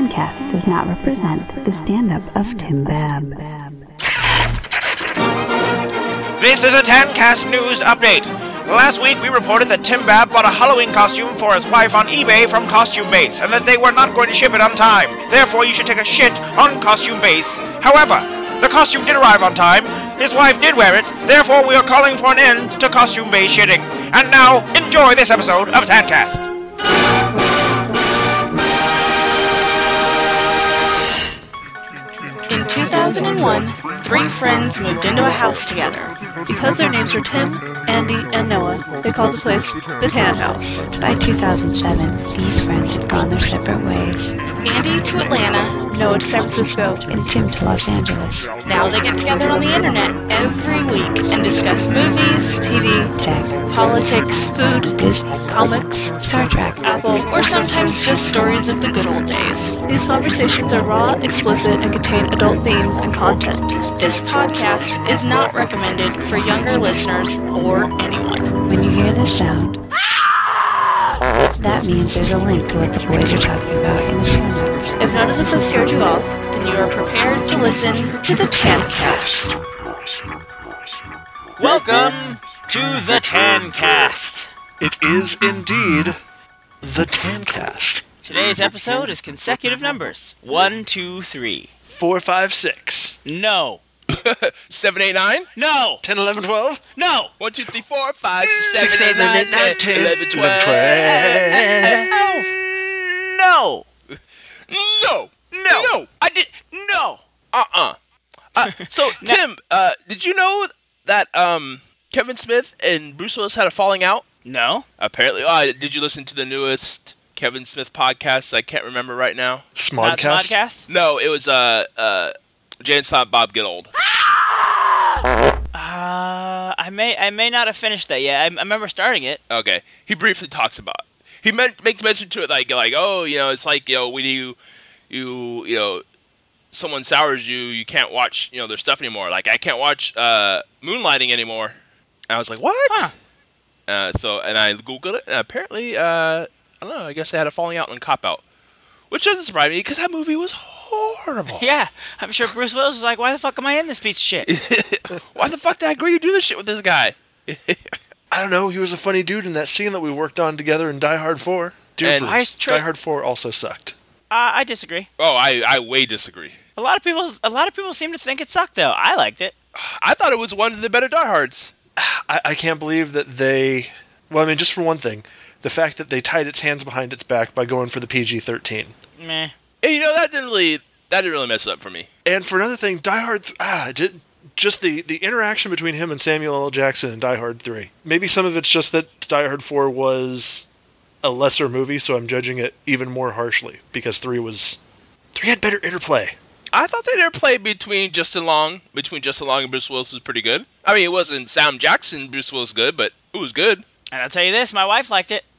Tancast does not represent the stand-up of Tim Babb. This is a Tancast news update. Last week we reported that Tim Babb bought a Halloween costume for his wife on eBay from Costume Base, and that they were not going to ship it on time. Therefore, you should take a shit on Costume Base. However, the costume did arrive on time, his wife did wear it, therefore we are calling for an end to Costume Base shitting. And now, enjoy this episode of Tancast. In 2001, three friends moved into a house together. Because their names were Tim, Andy, and Noah, they called the place the Tan House. By 2007, these friends had gone their separate ways. Andy to Atlanta, Noah to San Francisco, And Tim to Los Angeles. now they get together on the internet every week and discuss movies, TV, Tech, politics, food, Disney, comics, Star Trek, Apple, or sometimes just stories of the good old days. These conversations are raw, explicit, and contain adult themes and content. This podcast is not recommended for younger listeners or anyone. When you hear this sound, that means there's a link to what the boys are talking about in the show notes. If none of this has scared you off, then you are prepared to listen to the Tancast. Welcome to the Tancast. It is indeed the Tancast. Today's episode is consecutive numbers. 1, 2, 3. 4, 5, 6. No. 7, 8, 9? No. 10, 11, 12. No. 1, 2, 3, 4, 5, 6, 7, 8, 9, 10, 11, 12. No. No. No. No. I did. No. So, Tim, did you know that Kevin Smith and Bruce Willis had a falling out? No. Apparently. Did you listen to the newest Kevin Smith podcast? I can't remember right now. Not Smodcast. podcast? No, it was Jay and Silent Bob Get Old. I may not have finished that yet. I remember starting it. Okay. He briefly talks about it. He makes mention to it like oh, it's like, when you someone sours you, you can't watch, their stuff anymore. Like, I can't watch Moonlighting anymore. And I was like, what? Huh. And I Googled it, and apparently, I don't know, I guess they had a falling out and Cop Out. Which doesn't surprise me, because that movie was horrible. Yeah, I'm sure Bruce Willis was like, why the fuck am I in this piece of shit? Why the fuck did I agree to do this shit with this guy? I don't know. He was a funny dude in that scene that we worked on together in Die Hard 4. Dear And- Bruce, Die Hard 4 also sucked. I disagree. Oh, I way disagree. A lot of people seem to think it sucked, though. I liked it. I thought it was one of the better Die Hards. I can't believe that they... Well, I mean, just for one thing, the fact that they tied its hands behind its back by going for the PG-13. Meh. And, that didn't really mess it up for me. And for another thing, Die Hard... just the interaction between him and Samuel L. Jackson in Die Hard 3. Maybe some of it's just that Die Hard 4 was a lesser movie, so I'm judging it even more harshly, because 3 had better interplay. I thought the interplay between Justin Long and Bruce Willis was pretty good. I mean, it wasn't Sam Jackson, Bruce Willis good, but it was good. And I'll tell you this, my wife liked it.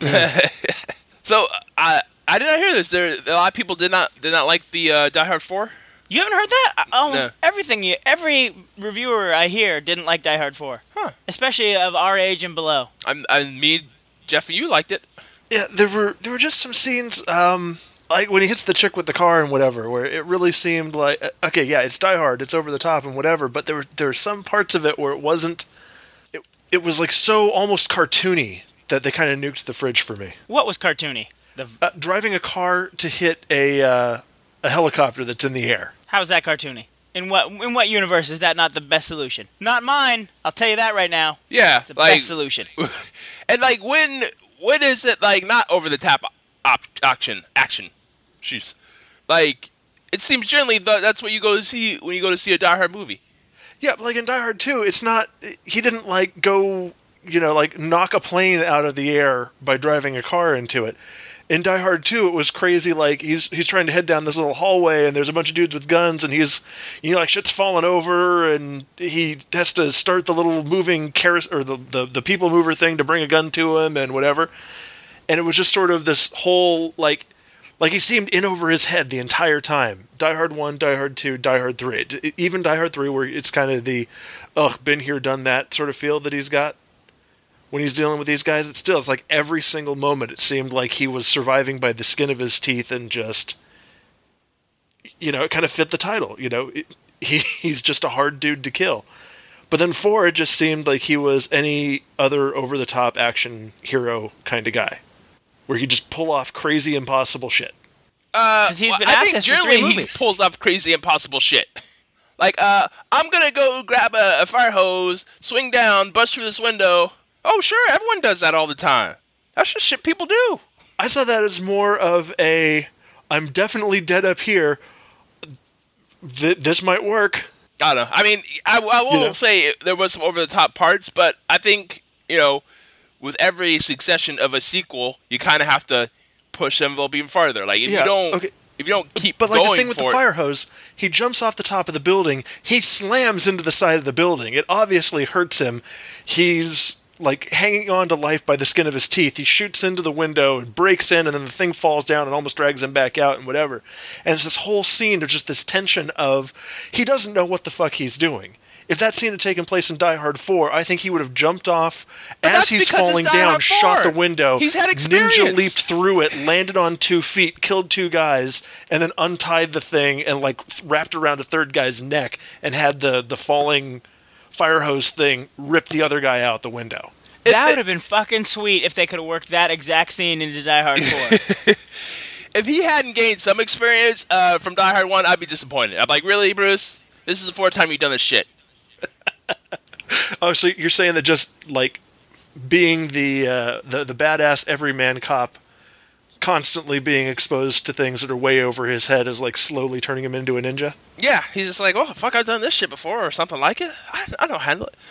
So, I did not hear this. A lot of people did not like the Die Hard 4. You haven't heard that? Almost No. every reviewer I hear didn't like Die Hard 4. Huh. Especially of our age and below. Me, Jeff, and you liked it. Yeah, there were just some scenes, like when he hits the chick with the car and whatever, where it really seemed like, okay, yeah, it's Die Hard, it's over the top and whatever, but there were some parts of it where it wasn't, it was like so almost cartoony that they kind of nuked the fridge for me. What was cartoony? Driving a car to hit a helicopter that's in the air. How's that cartoony? In what universe is that not the best solution? Not mine. I'll tell you that right now. Yeah, It's the best solution. And like when is it like not over the top action? Jeez, like it seems generally that's what you go to see when you go to see a Die Hard movie. Yeah, like in Die Hard 2, it's not, he didn't like go, like knock a plane out of the air by driving a car into it. In Die Hard 2, it was crazy, like, he's trying to head down this little hallway, and there's a bunch of dudes with guns, and he's, like, shit's falling over, and he has to start the little moving carousel, or the people mover thing to bring a gun to him, and whatever. And it was just sort of this whole, like he seemed in over his head the entire time. Die Hard 1, Die Hard 2, Die Hard 3. Even Die Hard 3, where it's kind of the, been here, done that sort of feel that he's got. When he's dealing with these guys, it's like every single moment it seemed like he was surviving by the skin of his teeth and just it kind of fit the title. He's just a hard dude to kill. But then 4, it just seemed like he was any other over-the-top action hero kind of guy, where he just pull off crazy, impossible shit. I think generally he pulls off crazy, impossible shit. Like, I'm gonna go grab a fire hose, swing down, bust through this window. Oh, sure, everyone does that all the time. That's just shit people do. I saw that as more of I'm definitely dead up here. This might work. I don't know. I mean, I will say there was some over-the-top parts, but I think, with every succession of a sequel, you kind of have to push the envelope even farther. Like, if you don't keep but going like the thing with the fire hose, he jumps off the top of the building, he slams into the side of the building. It obviously hurts him. He's like hanging on to life by the skin of his teeth. He shoots into the window and breaks in, and then the thing falls down and almost drags him back out and whatever. And it's this whole scene of just this tension of he doesn't know what the fuck he's doing. If that scene had taken place in Die Hard 4, I think he would have jumped off as he's falling down, shot the window, he's had experience. Ninja leaped through it, landed on 2 feet, killed 2 guys, and then untied the thing and like wrapped around a third guy's neck and had the falling fire hose thing rip the other guy out the window. That would have been fucking sweet if they could have worked that exact scene into Die Hard 4. If he hadn't gained some experience from Die Hard 1, I'd be disappointed. I'm like, really, Bruce? This is the 4th time you've done this shit. Oh, so you're saying that just like being the badass everyman cop, constantly being exposed to things that are way over his head is like slowly turning him into a ninja? Yeah, he's just like, oh fuck, I've done this shit before or something like it. I don't handle it.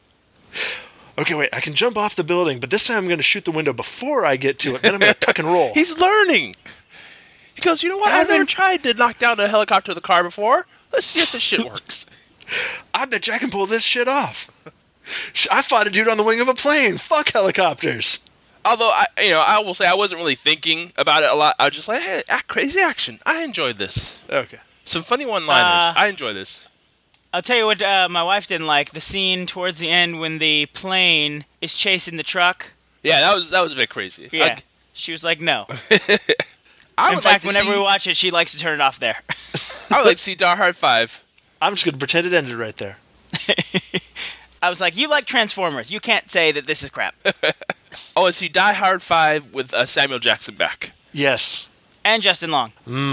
Okay, wait, I can jump off the building, but this time I'm going to shoot the window before I get to it. Then I'm going to tuck and roll. He's learning. He goes, you know what? I've never tried to knock down a helicopter with a car before. Let's see if this shit works. I bet you I can pull this shit off. I fought a dude on the wing of a plane. Fuck helicopters. Although, I will say I wasn't really thinking about it a lot. I was just like, hey, crazy action. I enjoyed this. Okay. Some funny one-liners. I enjoy this. I'll tell you what my wife didn't like. The scene towards the end when the plane is chasing the truck. Yeah, that was a bit crazy. Yeah. She was like, no. In fact, whenever we watch it, she likes to turn it off there. I would like to see Die Hard 5. I'm just going to pretend it ended right there. I was like, you like Transformers. You can't say that this is crap. Oh, and see Die Hard 5 with Samuel Jackson back. Yes. And Justin Long.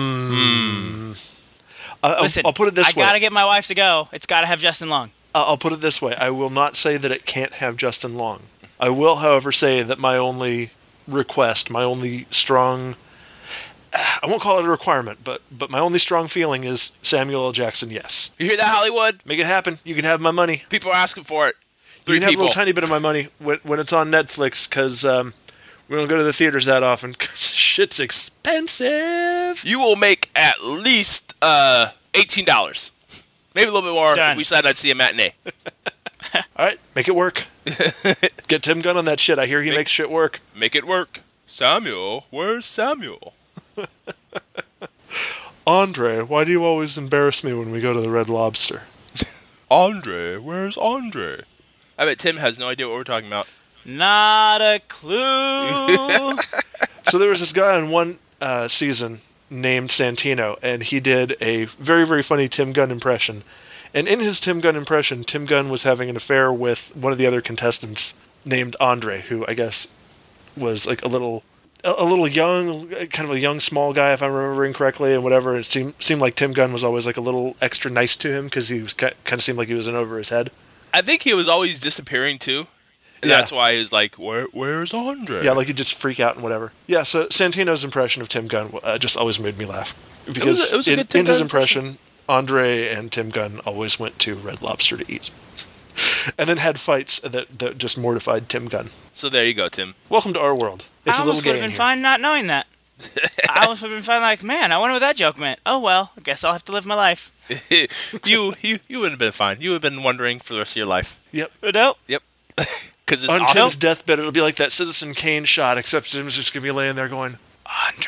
Listen, I'll put it this way. I got to get my wife to go. It's got to have Justin Long. I'll put it this way. I will not say that it can't have Justin Long. I will, however, say that my only request, my only strong... I won't call it a requirement, but my only strong feeling is Samuel L. Jackson, yes. You hear that, Hollywood? Make it happen. You can have my money. People are asking for it. You can have a little tiny bit of my money when it's on Netflix, because we don't go to the theaters that often, because shit's expensive. You will make at least $18. Maybe a little bit more if we decide I'd see a matinee. All right, make it work. Get Tim Gunn on that shit. I hear he makes shit work. Make it work. Samuel, where's Samuel? Andre, why do you always embarrass me when we go to the Red Lobster? Andre, where's Andre? I bet Tim has no idea what we're talking about. Not a clue. So there was this guy on one season named Santino, and he did a very, very funny Tim Gunn impression. And in his Tim Gunn impression, Tim Gunn was having an affair with one of the other contestants named Andre, who I guess was like a little young, kind of a young, small guy, if I'm remembering correctly, and whatever. It seemed like Tim Gunn was always like a little extra nice to him because he was kind of seemed like he was in over his head. I think he was always disappearing too, and that's why he's like, "Where's Andre?" Yeah, like he'd just freak out and whatever. Yeah, so Santino's impression of Tim Gunn just always made me laugh because it was in his impression, Andre and Tim Gunn always went to Red Lobster to eat. And then had fights that just mortified Tim Gunn. So there you go, Tim. Welcome to our world. It's a little gay in here. I almost would have been fine not knowing that. I almost would have been fine like, man, I wonder what that joke meant. Oh, well, I guess I'll have to live my life. you wouldn't have been fine. You would have been wondering for the rest of your life. Yep. Nope. Yep. Because it's on Tim's deathbed, it'll be like that Citizen Kane shot, except Tim's just going to be laying there going, Andre.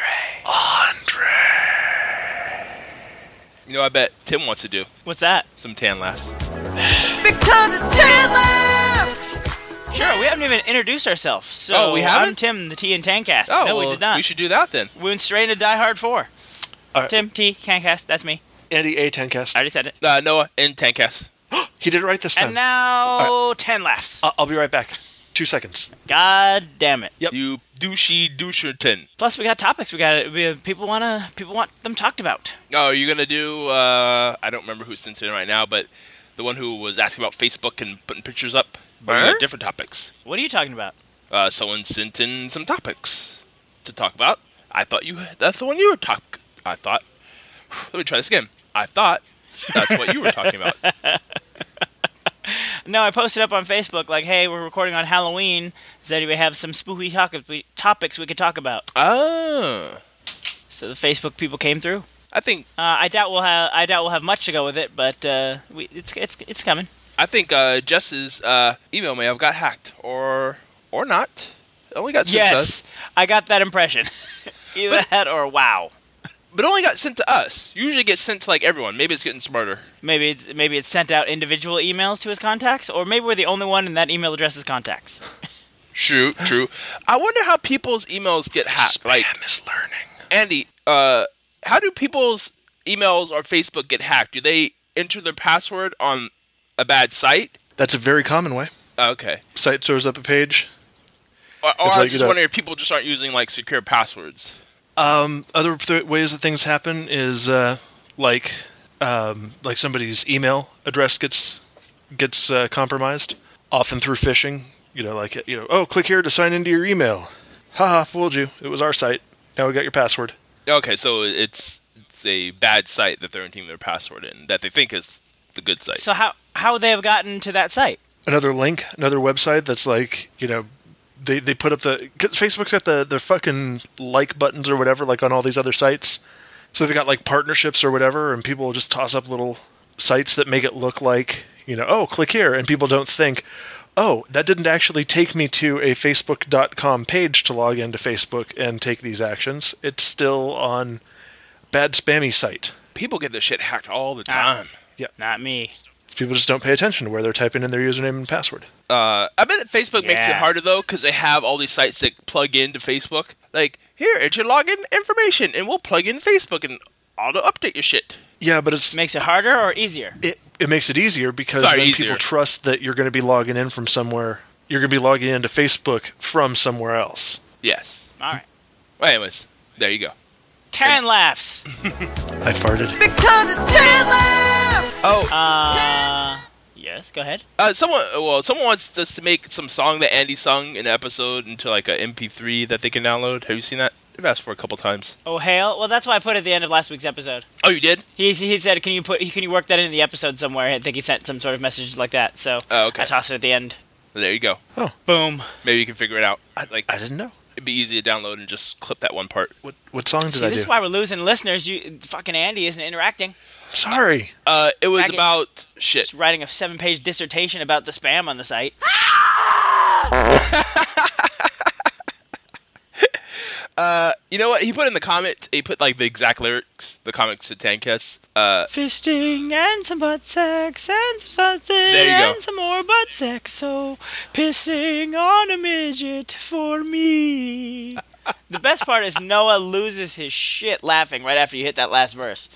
You know, I bet Tim wants to do. What's that? Some tan laughs. Because it's Tan Laughs! Sure, we haven't even introduced ourselves. So we haven't? I'm Tim, the T and Tancast. Oh, no, well, we did not. We should do that then. We went straight into Die Hard 4. Tim T. Cancast. That's me. Andy A. Tencast. I already said it. Noah and Tancast. He did it right this time. And now 10 laughs. I'll be right back. 2 seconds. God damn it. Yep. You doucherton. Plus, we got topics. People want them talked about. Oh, are you gonna do? I don't remember who sent it in right now, but the one who was asking about Facebook and putting pictures up. But we got different topics. What are you talking about? Someone sent in some topics to talk about. I thought that's the one you were talking. I thought. Let me try this again. I thought that's what you were talking about. No, I posted up on Facebook like, hey, we're recording on Halloween. Does anybody have some spooky topics we could talk about? Oh. So the Facebook people came through. I think. I doubt we'll have much to go with it, but it's coming. I think Jess's email may have got hacked, or not. It only got sent to us. Yes, I got that impression. Either that or wow. But it only got sent to us. Usually it gets sent to like everyone. Maybe it's getting smarter. Maybe it's sent out individual emails to his contacts, or maybe we're the only one in that email address's contacts. True. I wonder how people's emails get hacked. Spam is learning. Andy, how do people's emails or Facebook get hacked? Do they enter their password on a bad site? That's a very common way. Okay. Site throws up a page. Or I'm just wondering if people just aren't using like secure passwords. Other ways that things happen is like somebody's email address gets compromised, often through phishing. Click here to sign into your email. Haha, fooled you. It was our site. Now we got your password. Okay, so it's a bad site that they're entering their password in that they think is the good site. So how they have gotten to that site? Another link, another website that's like, they put up cause Facebook's got the fucking like buttons or whatever, like on all these other sites. So they've got like partnerships or whatever, and people will just toss up little sites that make it look like, click here. And people don't think, oh, that didn't actually take me to a Facebook.com page to log into Facebook and take these actions. It's still on bad spammy site. People get this shit hacked all the time. Yeah. Not me. People just don't pay attention to where they're typing in their username and password. I bet that Facebook makes it harder, though, because they have all these sites that plug into Facebook. Like, here, enter your login information, and we'll plug in Facebook and auto-update your shit. Yeah, but it makes it harder or easier? It makes it easier because people trust that you're going to be logging in from somewhere. You're going to be logging into Facebook from somewhere else. Yes. All right. Well, anyways, there you go. 10 laughs. I farted. Because it's 10 laughs! Oh. Yes, go ahead. Someone wants us to make some song that Andy sung in an episode into like a MP3 that they can download. Have you seen that? I've asked for a couple times. Oh, hail! Well, that's why I put it at the end of last week's episode. Oh, you did? He said, can you work that into the episode somewhere? I think he sent some sort of message like that, so okay. I tossed it at the end. Well, there you go. Oh. Boom. Maybe you can figure it out. I didn't know. It'd be easy to download and just clip that one part. What song did I do? This is why we're losing listeners. Fucking Andy isn't interacting. Sorry. It was about shit. Just writing a 7-page dissertation about the spam on the site. You know what? He put in the comment. He put like the exact lyrics. The comics to Tancast. Fisting and some butt sex and some something and some more butt sex. So pissing on a midget for me. The best part is Noah loses his shit laughing right after you hit that last verse.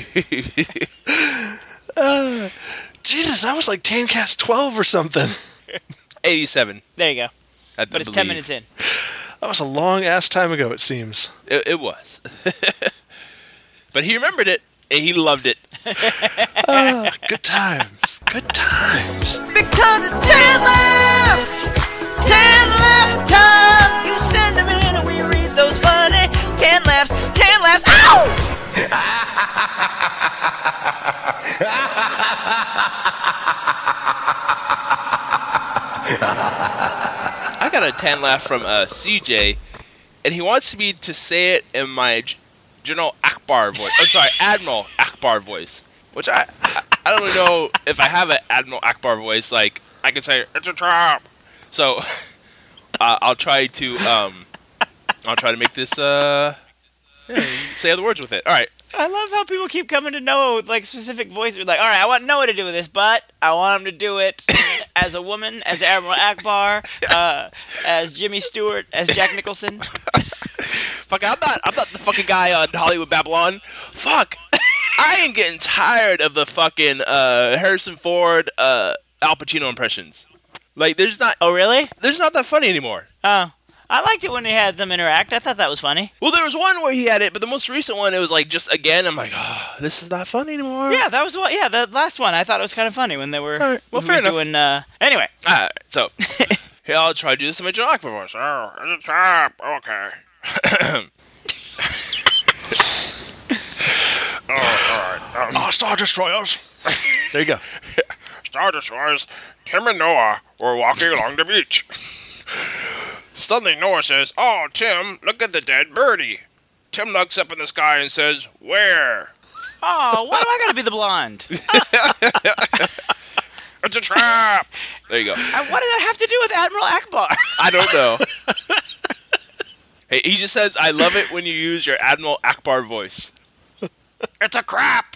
Jesus, that was like Tancast 12 or something. 87. There you go. But it's 10 minutes in. That was a long-ass time ago, it seems. It was. But he remembered it, and he loved it. Good times. Good times. Because it's 10 laughs! 10 laugh time! You send them in and we read those funny 10 laughs! 10 laughs! Ow! I got a 10 laugh from CJ, and he wants me to say it in my General Akbar voice. I'm sorry, Admiral Akbar voice. Which I don't really know if I have an Admiral Akbar voice. Like, I can say, it's a trap. So, I'll try to make this, say other words with it. All right. I love how people keep coming to Noah with like specific voices. Like, all right, I want Noah to do this, but I want him to do it as a woman, as Admiral Akbar, as Jimmy Stewart, as Jack Nicholson. Fuck, I'm not the fucking guy on Hollywood Babylon. Fuck. I am getting tired of the fucking Harrison Ford, Al Pacino impressions. Like, there's not... Oh, really? There's not that funny anymore. Oh. I liked it when they had them interact. I thought that was funny. Well, there was one where he had it, but the most recent one, it was like just again. I'm like, oh, this is not funny anymore. Yeah, that was what. Yeah, the last one. I thought it was kind of funny when they were. All right. Well, fair enough. Doing, anyway. All right. So, here I'll try to do this in my John Ackbar voice. Oh, it's a trap. Okay. All right. Star Destroyers. There you go. Star Destroyers, Tim and Noah were walking along the beach. Suddenly Noah says, "Oh, Tim, look at the dead birdie." Tim looks up in the sky and says, "Where?" Oh, why do I gotta be the blonde? It's a trap. There you go. And what did that have to do with Admiral Ackbar? I don't know. Hey, he just says, "I love it when you use your Admiral Ackbar voice." It's a crap.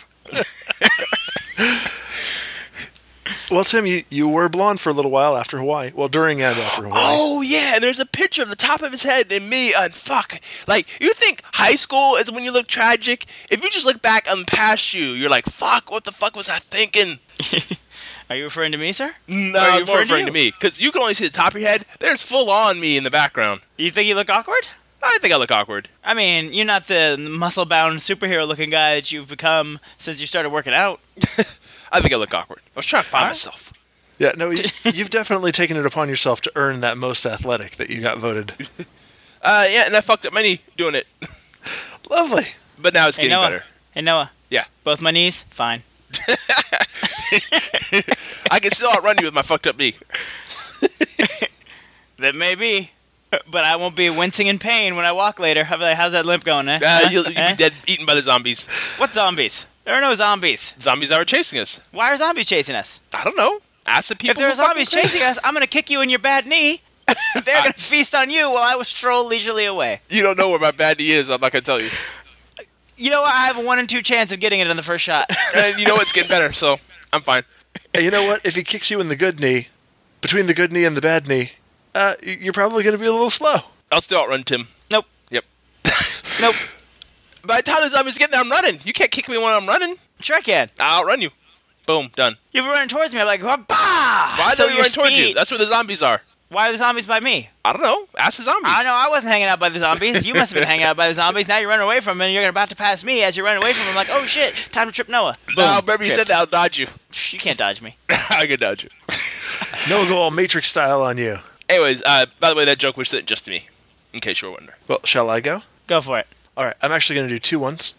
Well, Tim, you were blonde for a little while after Hawaii. Well, during and after Hawaii. Oh, yeah, and there's a picture of the top of his head and me, and fuck. Like, you think high school is when you look tragic? If you just look back on past you're like, fuck, what the fuck was I thinking? Are you referring to me, sir? No, Or are you I'm more referring to me. Because you can only see the top of your head. There's full-on me in the background. You think you look awkward? I think I look awkward. I mean, you're not the muscle-bound superhero-looking guy that you've become since you started working out. I think I look awkward. I was trying to find myself. Yeah, no, you've definitely taken it upon yourself to earn that most athletic that you got voted. Yeah, and I fucked up my knee doing it. Lovely. But now it's getting Noah. better. Hey, Noah. Yeah. Both my knees? Fine. I can still outrun you with my fucked up knee. That may be. But I won't be wincing in pain when I walk later. I'll be like, how's that limp going, eh? You'll be dead, eaten by the zombies. What zombies? There are no zombies. Zombies that were chasing us. Why are zombies chasing us? I don't know. Ask the people. If there who are zombies fucking chasing us, I'm going to kick you in your bad knee. They're going to feast on you while I will stroll leisurely away. You don't know where my bad knee is. I'm not going to tell you. You know what? I have a 1 in 2 chance of getting it on the first shot. And you know it's getting better, so I'm fine. Hey, you know what? If he kicks you in the good knee, between the good knee and the bad knee, you're probably going to be a little slow. I'll still outrun Tim. Nope. Yep. Nope. By the time the zombies get there, I'm running. You can't kick me when I'm running. Sure I can. I'll outrun you. Boom. Done. You've been running towards me. I'm like, bah! Why So are they running towards you? speed- That's where the zombies are. Why are the zombies by me? I don't know. Ask the zombies. I know I wasn't hanging out by the zombies. You must have been hanging out by the zombies. Now you're running away from them, and you're about to pass me as you're running away from them. I'm like, oh shit, time to trip Noah. Boom. No, remember you said that I'll dodge you. You can't dodge me. I can dodge you. No go all Matrix style on you. Anyways, by the way, that joke was sent just to me, in case you were wondering. Well, shall I go? Go for it. All right, I'm actually going to do 2 ones.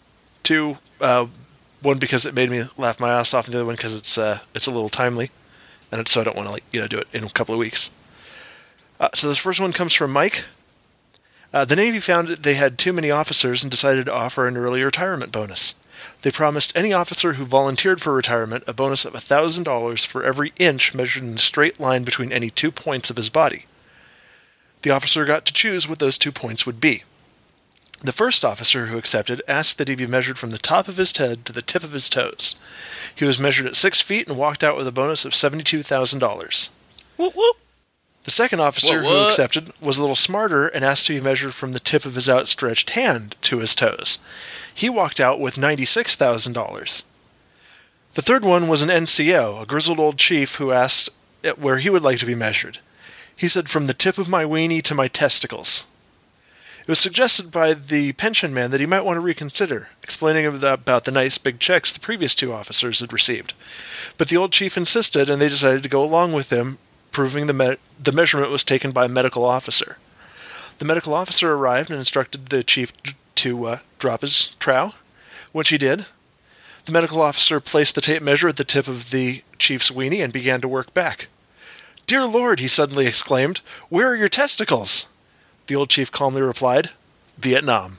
One because it made me laugh my ass off, and the other one because it's a little timely, and so I don't want to do it in a couple of weeks. So this first one comes from Mike. The Navy found they had too many officers and decided to offer an early retirement bonus. They promised any officer who volunteered for retirement a bonus of $1,000 for every inch measured in a straight line between any 2 points of his body. The officer got to choose what those 2 points would be. The first officer who accepted asked that he be measured from the top of his head to the tip of his toes. He was measured at 6 feet and walked out with a bonus of $72,000. Whoop whoop. The second officer who accepted was a little smarter and asked to be measured from the tip of his outstretched hand to his toes. He walked out with $96,000. The third one was an NCO, a grizzled old chief who asked where he would like to be measured. He said, from the tip of my weenie to my testicles. It was suggested by the pension man that he might want to reconsider, explaining about the nice big checks the previous 2 officers had received. But the old chief insisted, and they decided to go along with him, proving the measurement was taken by a medical officer. The medical officer arrived and instructed the chief to drop his trow, which he did. The medical officer placed the tape measure at the tip of the chief's weenie and began to work back. "Dear Lord," he suddenly exclaimed, "where are your testicles?" The old chief calmly replied, "Vietnam."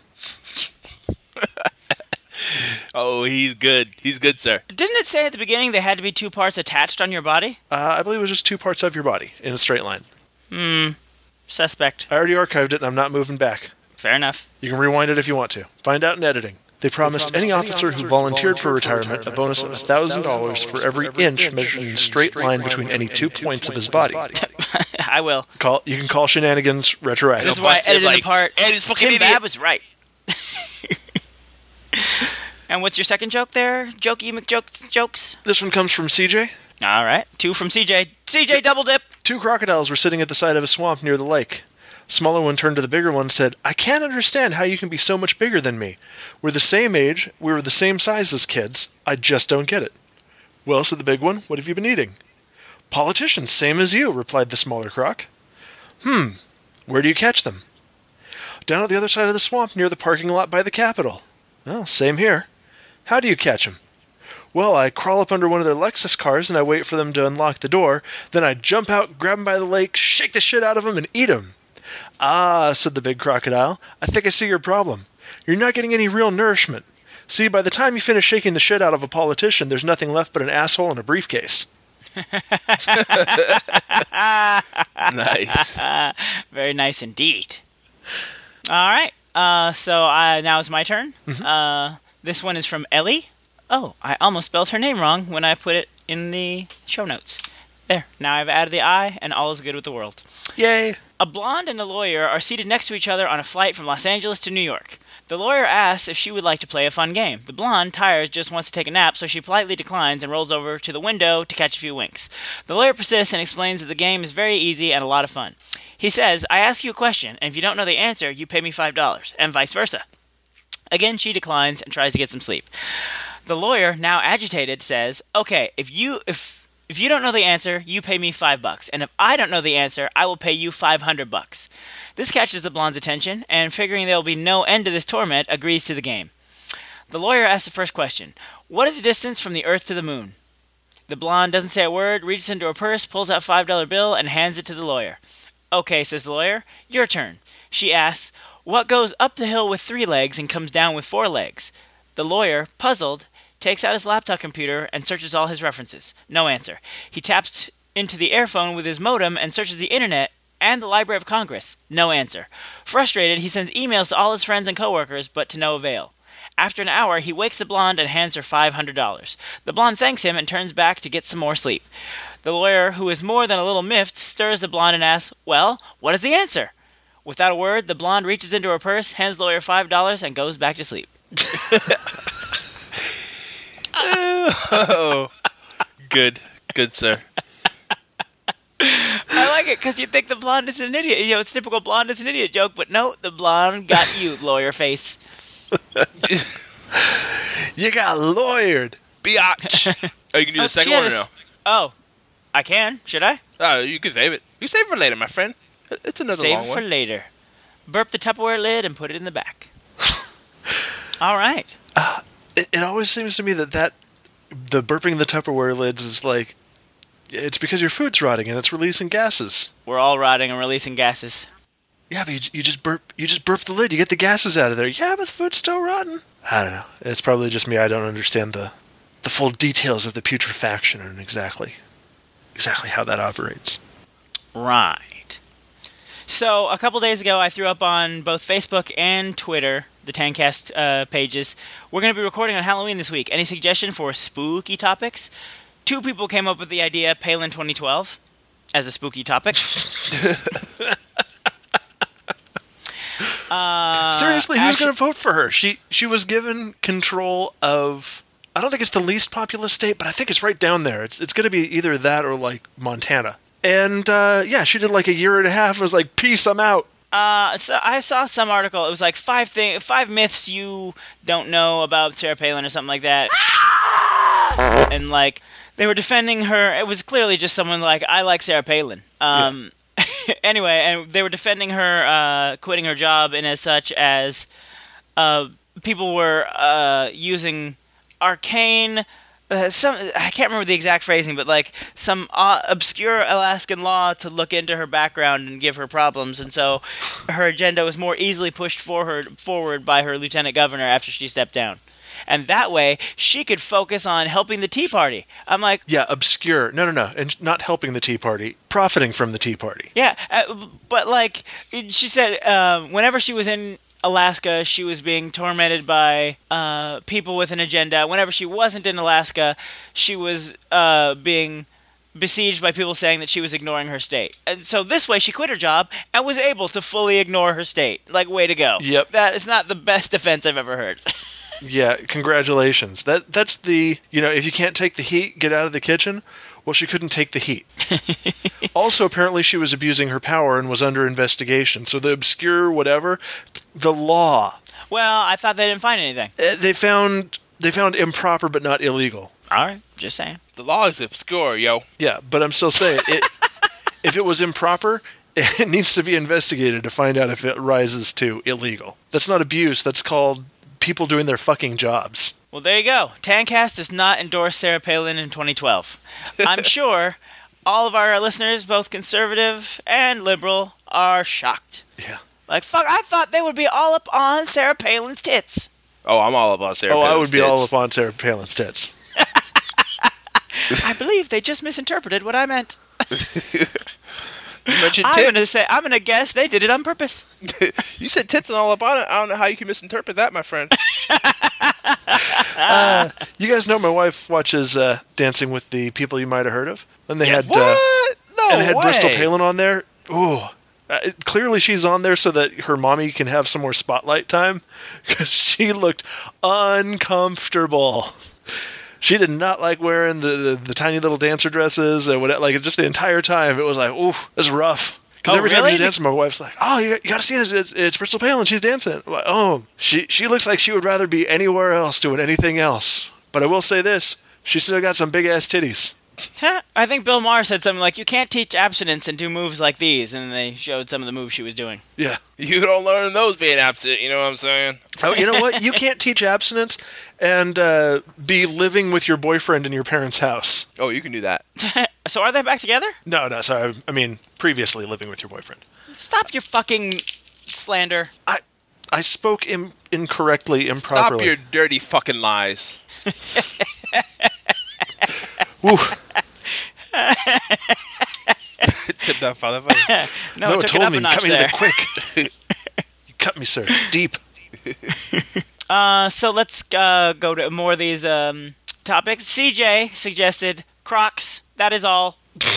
Oh, he's good. He's good, sir. Didn't it say at the beginning they had to be 2 parts attached on your body? I believe it was just 2 parts of your body in a straight line. Suspect. I already archived it and I'm not moving back. Fair enough. You can rewind it if you want to. Find out in editing. They promised any officer who volunteered for retirement a bonus of $1,000 for every inch measured in a straight line between any 2 points of his body. I will. You can call shenanigans retroactive. That's why I edited the part. And he's fucking Tim idiot. Babb was right. And what's your second joke there? Jokes? This one comes from CJ. All right. 2 from CJ. CJ, double dip. 2 crocodiles were sitting at the side of a swamp near the lake. Smaller one turned to the bigger one and said, "I can't understand how you can be so much bigger than me. We're the same age, we were the same size as kids. I just don't get it." "Well," said the big one, "what have you been eating?" "Politicians, same as you," replied the smaller croc. Where do you catch them?" "Down at the other side of the swamp near the parking lot by the Capitol." "Well, same here." "How do you catch them?" "Well, I crawl up under one of their Lexus cars and I wait for them to unlock the door. Then I jump out, grab them by the leg, shake the shit out of them, and eat them." "Ah," said the big crocodile, "I think I see your problem. You're not getting any real nourishment. See, by the time you finish shaking the shit out of a politician, there's nothing left but an asshole and a briefcase." Nice. Very nice indeed. All right. So now it's my turn. This one is from Ellie. Oh, I almost spelled her name wrong when I put it in the show notes. There. Now I've added the I, and all is good with the world. Yay. A blonde and a lawyer are seated next to each other on a flight from Los Angeles to New York. The lawyer asks if she would like to play a fun game. The blonde, tired, just wants to take a nap, so she politely declines and rolls over to the window to catch a few winks. The lawyer persists and explains that the game is very easy and a lot of fun. He says, "I ask you a question, and if you don't know the answer, you pay me $5, and vice versa." Again, she declines and tries to get some sleep. The lawyer, now agitated, says, "Okay, if you don't know the answer, you pay me $5, and if I don't know the answer, I will pay you $500. This catches the blonde's attention, and figuring there will be no end to this torment, agrees to the game. The lawyer asks the first question: "What is the distance from the Earth to the Moon?" The blonde doesn't say a word, reaches into her purse, pulls out a $5 bill, and hands it to the lawyer. "Okay," says the lawyer, "your turn." She asks, "What goes up the hill with 3 legs and comes down with 4 legs?" The lawyer, puzzled, takes out his laptop computer and searches all his references. No answer. He taps into the earphone with his modem and searches the internet and the Library of Congress. No answer. Frustrated, he sends emails to all his friends and coworkers, but to no avail. After an hour, he wakes the blonde and hands her $500. The blonde thanks him and turns back to get some more sleep. The lawyer, who is more than a little miffed, stirs the blonde and asks, "Well, what is the answer?" Without a word, the blonde reaches into her purse, hands the lawyer $5, and goes back to sleep. Oh, good, sir. I like it because you think the blonde is an idiot. You know, it's typical blonde is an idiot joke, but no, the blonde got you, lawyer face. You got lawyered. Biatch. Oh, you can do the second one or no? Oh, I can. Should I? Oh, you can save it. You save it for later, my friend. It's another long one. Save it for later. Burp the Tupperware lid and put it in the back. All right. It always seems to me that the burping the Tupperware lids is like, it's because your food's rotting and it's releasing gases. We're all rotting and releasing gases. Yeah, but you just burp the lid, you get the gases out of there. Yeah, but the food's still rotten. I don't know. It's probably just me. I don't understand the full details of the putrefaction and exactly how that operates. Right. So, a couple days ago, I threw up on both Facebook and Twitter, the Tancast pages. We're going to be recording on Halloween this week. Any suggestion for spooky topics? 2 people came up with the idea, Palin 2012, as a spooky topic. Seriously, who's going to vote for her? She was given control of, I don't think it's the least populous state, but I think it's right down there. It's going to be either that or like Montana. And yeah, she did like a year and a half and was like, "Peace, I'm out." So I saw some article. It was like 5 myths you don't know about Sarah Palin or something like that. And like they were defending her. It was clearly just someone like, "I like Sarah Palin." Yeah. Anyway, and they were defending her quitting her job, and as such as people were using arcane. I can't remember the exact phrasing, but like some obscure Alaskan law to look into her background and give her problems, and so her agenda was more easily pushed forward by her lieutenant governor after she stepped down. And that way, she could focus on helping the Tea Party. I'm like... Yeah, obscure. No. And not helping the Tea Party. Profiting from the Tea Party. Yeah, but like, she said whenever she was in Alaska, she was being tormented by people with an agenda. Whenever she wasn't in Alaska, she was being besieged by people saying that she was ignoring her state. And so this way, she quit her job and was able to fully ignore her state. Like, way to go. Yep. That is not the best defense I've ever heard. Yeah, congratulations. That's the, if you can't take the heat, get out of the kitchen. Well, she couldn't take the heat. Also, apparently she was abusing her power and was under investigation. So the obscure whatever, the law. Well, I thought they didn't find anything. They found improper but not illegal. All right, just saying. The law is obscure, yo. Yeah, but I'm still saying, if it was improper, it needs to be investigated to find out if it rises to illegal. That's not abuse. That's called people doing their fucking jobs. Well, there you go. Tancast does not endorse Sarah Palin in 2012. I'm sure all of our listeners, both conservative and liberal, are shocked. Yeah. Like, fuck, I thought they would be all up on Sarah Palin's tits. Oh, I'm all up on Sarah Palin's I would be tits. all up on Sarah Palin's tits. I believe they just misinterpreted what I meant. You mentioned tits. I'm gonna guess they did it on purpose. You said tits and all up on it. I don't know how you can misinterpret that, my friend. You guys know my wife watches Dancing with the People You Might Have Heard of, and they had What? No and it had way. Bristol Palin on there. Ooh. Clearly she's on there so that her mommy can have some more spotlight time, because she looked uncomfortable. She did not like wearing the tiny little dancer dresses or whatever. Like, just the entire time, it was like, ooh, it's rough. Because every time she's dancing, my wife's like, oh, you got to see this. It's Bristol Palin. She's dancing. I'm like, oh, she looks like she would rather be anywhere else doing anything else. But I will say this. She's still got some big-ass titties. I think Bill Maher said something like, you can't teach abstinence and do moves like these, and they showed some of the moves she was doing. Yeah. You don't learn those being absent, you know what I'm saying? Oh, you know what? You can't teach abstinence and be living with your boyfriend in your parents' house. Oh, you can do that. So are they back together? No, sorry. I mean, previously living with your boyfriend. Stop your fucking slander. I spoke incorrectly, improperly. Stop your dirty fucking lies. Woo. Tip that fatherfucker. No, it took it up a notch cut me there. to the quick. You cut me, sir. Deep. So let's go to more of these topics. CJ suggested Crocs. That is all.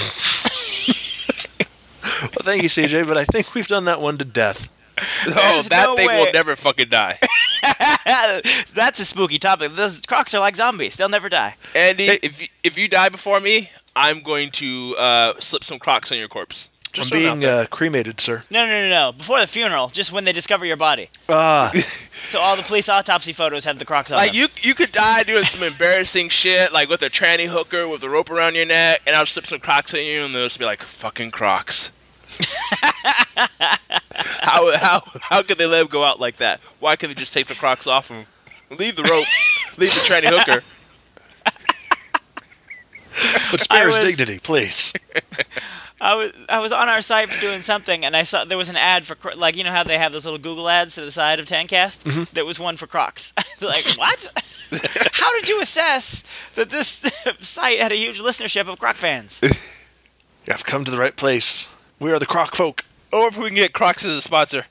Well, thank you, CJ, but I think we've done that one to death. Oh, that no thing way. will never fucking die. That's a spooky topic. Those Crocs are like zombies. They'll never die. Andy, if you die before me, I'm going to slip some Crocs on your corpse. Just I'm being cremated, sir. No. Before the funeral, just when they discover your body. So all the police autopsy photos have the Crocs on like them. you could die doing some embarrassing shit, like with a tranny hooker with a rope around your neck, and I'll slip some Crocs on you, and they'll just be like, fucking Crocs. How could they let him go out like that? Why can't they just take the Crocs off and leave the rope, leave the tranny hooker? But spare his dignity, please. I was on our site for doing something, and I saw there was an ad for, like, you know how they have those little Google ads to the side of Tancast? Mm-hmm. There was one for Crocs. Like, what? How did you assess that this site had a huge listenership of Croc fans? I've come to the right place. We are the Croc folk. Or if we can get Crocs as a sponsor.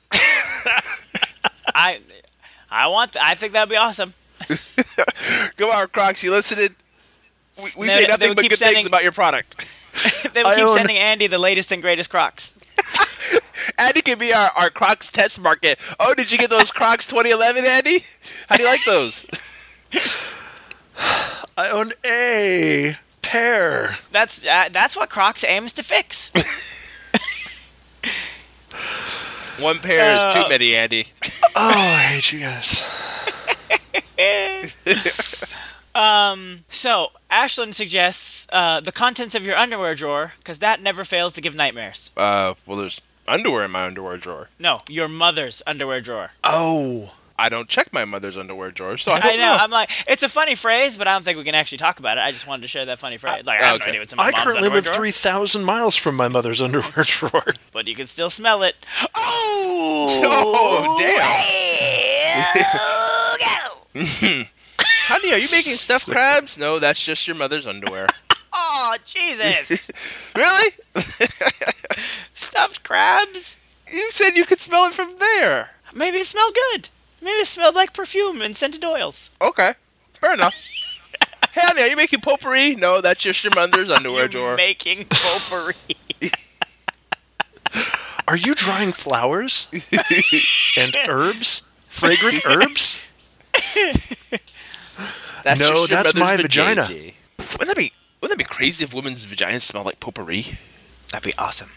I think that'd be awesome. Go on, Crocs, you listening? We say nothing but good things about your product. They would keep sending Andy the latest and greatest Crocs. Andy can be our Crocs test market. Oh, did you get those Crocs 2011, Andy? How do you like those? I own a pair. That's what Crocs aims to fix. One pair is too many, Andy. Oh, I hate you guys. So Ashlyn suggests the contents of your underwear drawer, because that never fails to give nightmares. Well, there's underwear in my underwear drawer. No, your mother's underwear drawer. Oh. I don't check my mother's underwear drawer, so I don't know. I'm like, it's a funny phrase, but I don't think we can actually talk about it. I just wanted to share that funny phrase. Like, I have no idea what's in my mom's currently underwear live drawer. 3,000 miles from my mother's underwear drawer. But you can still smell it. Oh, damn. Honey, are you making stuffed crabs? No, that's just your mother's underwear. Oh, Jesus. Really? Stuffed crabs? You said you could smell it from there. Maybe it smelled good. Maybe it smelled like perfume and scented oils. Okay, fair enough. Hey, honey, are you making potpourri? No, that's just your mother's underwear drawer. Making potpourri. Are you drying flowers? And herbs? Fragrant herbs? That's No, just your that's mother's my vagina. vajayjay. Wouldn't that be crazy if women's vaginas smell like potpourri? That'd be awesome.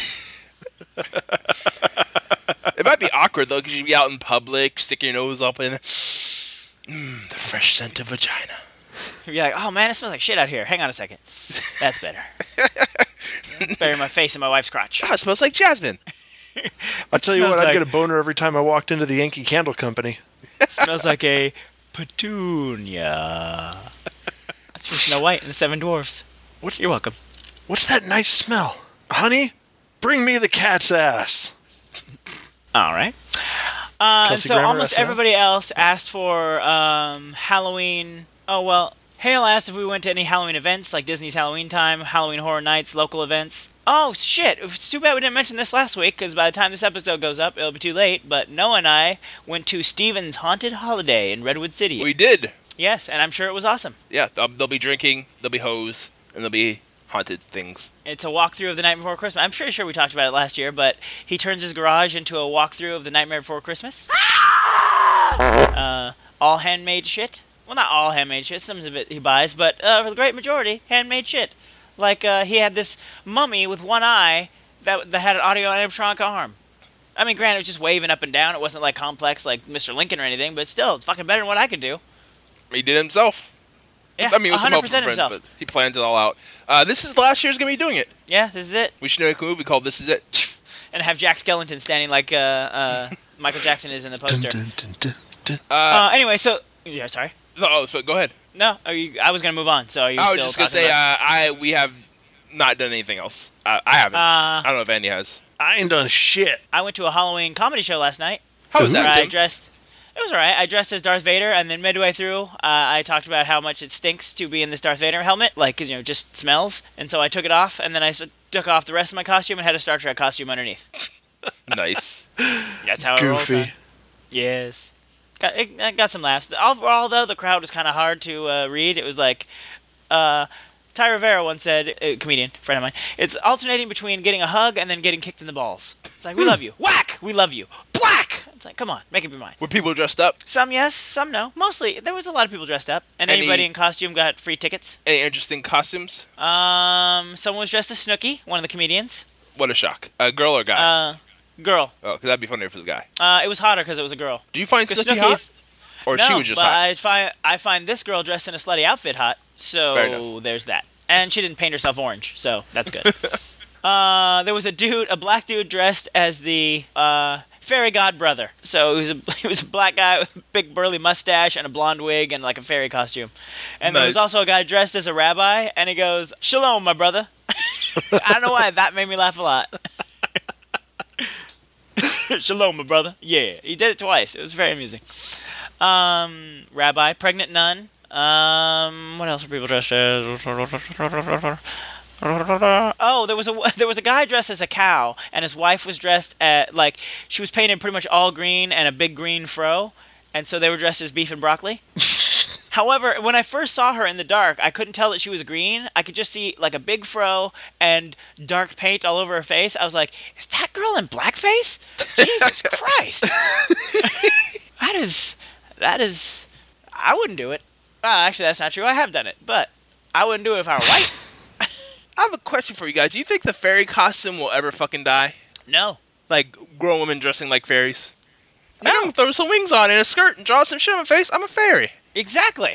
It might be awkward though, because you'd be out in public, stick your nose up in the fresh scent of vagina. You'd be like, oh man, it smells like shit out here. Hang on a second. That's better. Bury my face in my wife's crotch. Oh, it smells like jasmine. I'll tell you what, smells I'd like- get a boner every time I walked into the Yankee Candle Company. Smells like a petunia. That's from Snow White and the Seven Dwarfs. You're welcome. What's that nice smell? Honey, bring me the cat's ass. All right. And Kelsey so Grammer, almost SNL? everybody else asked for Halloween. Oh, well, Hale asked if we went to any Halloween events, like Disney's Halloween Time, Halloween Horror Nights, local events. Oh, shit. It's too bad we didn't mention this last week, because by the time this episode goes up, it'll be too late. But Noah and I went to Steven's Haunted Holiday in Redwood City. We did. Yes, and I'm sure it was awesome. Yeah, they'll be drinking, there'll be hoes, and there'll be haunted things. It's a walkthrough of The Night Before Christmas. I'm pretty sure we talked about it last year, but he turns his garage into a walkthrough of The Nightmare Before Christmas. All handmade shit. Well, not all handmade shit. Some of it he buys, but for the great majority, handmade shit. Like he had this mummy with one eye that had an audio animatronic arm. I mean, granted, it was just waving up and down. It wasn't like complex like Mr. Lincoln or anything, but still, it's fucking better than what I could do. He did it himself. Yeah, I mean, with some help 100% from friends, himself. but he plans it all out. This is last year's gonna be doing it. Yeah, this is it. We should make a movie called "This Is It." And have Jack Skellington standing like Michael Jackson is in the poster. Dun, dun, dun, dun, dun. Anyway, so yeah, sorry. So go ahead. No, I was gonna move on. So are you I was still just gonna talking say, about- we have not done anything else. I haven't. I don't know if Andy has. I ain't done shit. I went to a Halloween comedy show last night. How was where that, I Tim? dressed. It was alright. I dressed as Darth Vader, and then midway through, I talked about how much it stinks to be in this Darth Vader helmet, like, 'cause, just smells. And so I took it off, and then I took off the rest of my costume and had a Star Trek costume underneath. Nice. That's how it rolls. Goofy. Huh? Yes. It got some laughs. Overall, though, the crowd was kind of hard to read. It was like, Ty Rivera once said, a comedian, friend of mine, it's alternating between getting a hug and then getting kicked in the balls. It's like, we love you. Whack! We love you. Black! It's like, come on, make up your mind. Were people dressed up? Some yes, some no. Mostly, there was a lot of people dressed up, and Any- anybody in costume got free tickets. Any interesting costumes? Someone was dressed as Snooki, one of the comedians. What a shock. A girl or guy? Girl. Oh, because that'd be funnier if it was a guy. It was hotter because it was a girl. Do you find 'Cause Snooki Snooki's- hot? Or no, she was just but hot? I find this girl dressed in a slutty outfit hot, Fair so enough. there's that. And she didn't paint herself orange, so that's good. There was a black dude dressed as the fairy god brother. So he was a black guy with a big burly mustache and a blonde wig and like a fairy costume. And there was Nice. also a guy dressed as a rabbi, and he goes, "Shalom, my brother." I don't know why, that made me laugh a lot. Shalom, my brother. Yeah, he did it twice. It was very amusing. Rabbi, pregnant nun. What else were people dressed as? Oh, there was a guy dressed as a cow, and his wife was dressed at she was painted pretty much all green and a big green fro, and so they were dressed as beef and broccoli. However, when I first saw her in the dark, I couldn't tell that she was green. I could just see like a big fro and dark paint all over her face. I was like, "Is that girl in blackface? Jesus Christ!" That is. I wouldn't do it. Actually, that's not true. I have done it, but I wouldn't do it if I were white. I have a question for you guys. Do you think the fairy costume will ever fucking die? No. Like, grown women dressing like fairies? No. I can throw some wings on and a skirt and draw some shit on my face. I'm a fairy. Exactly.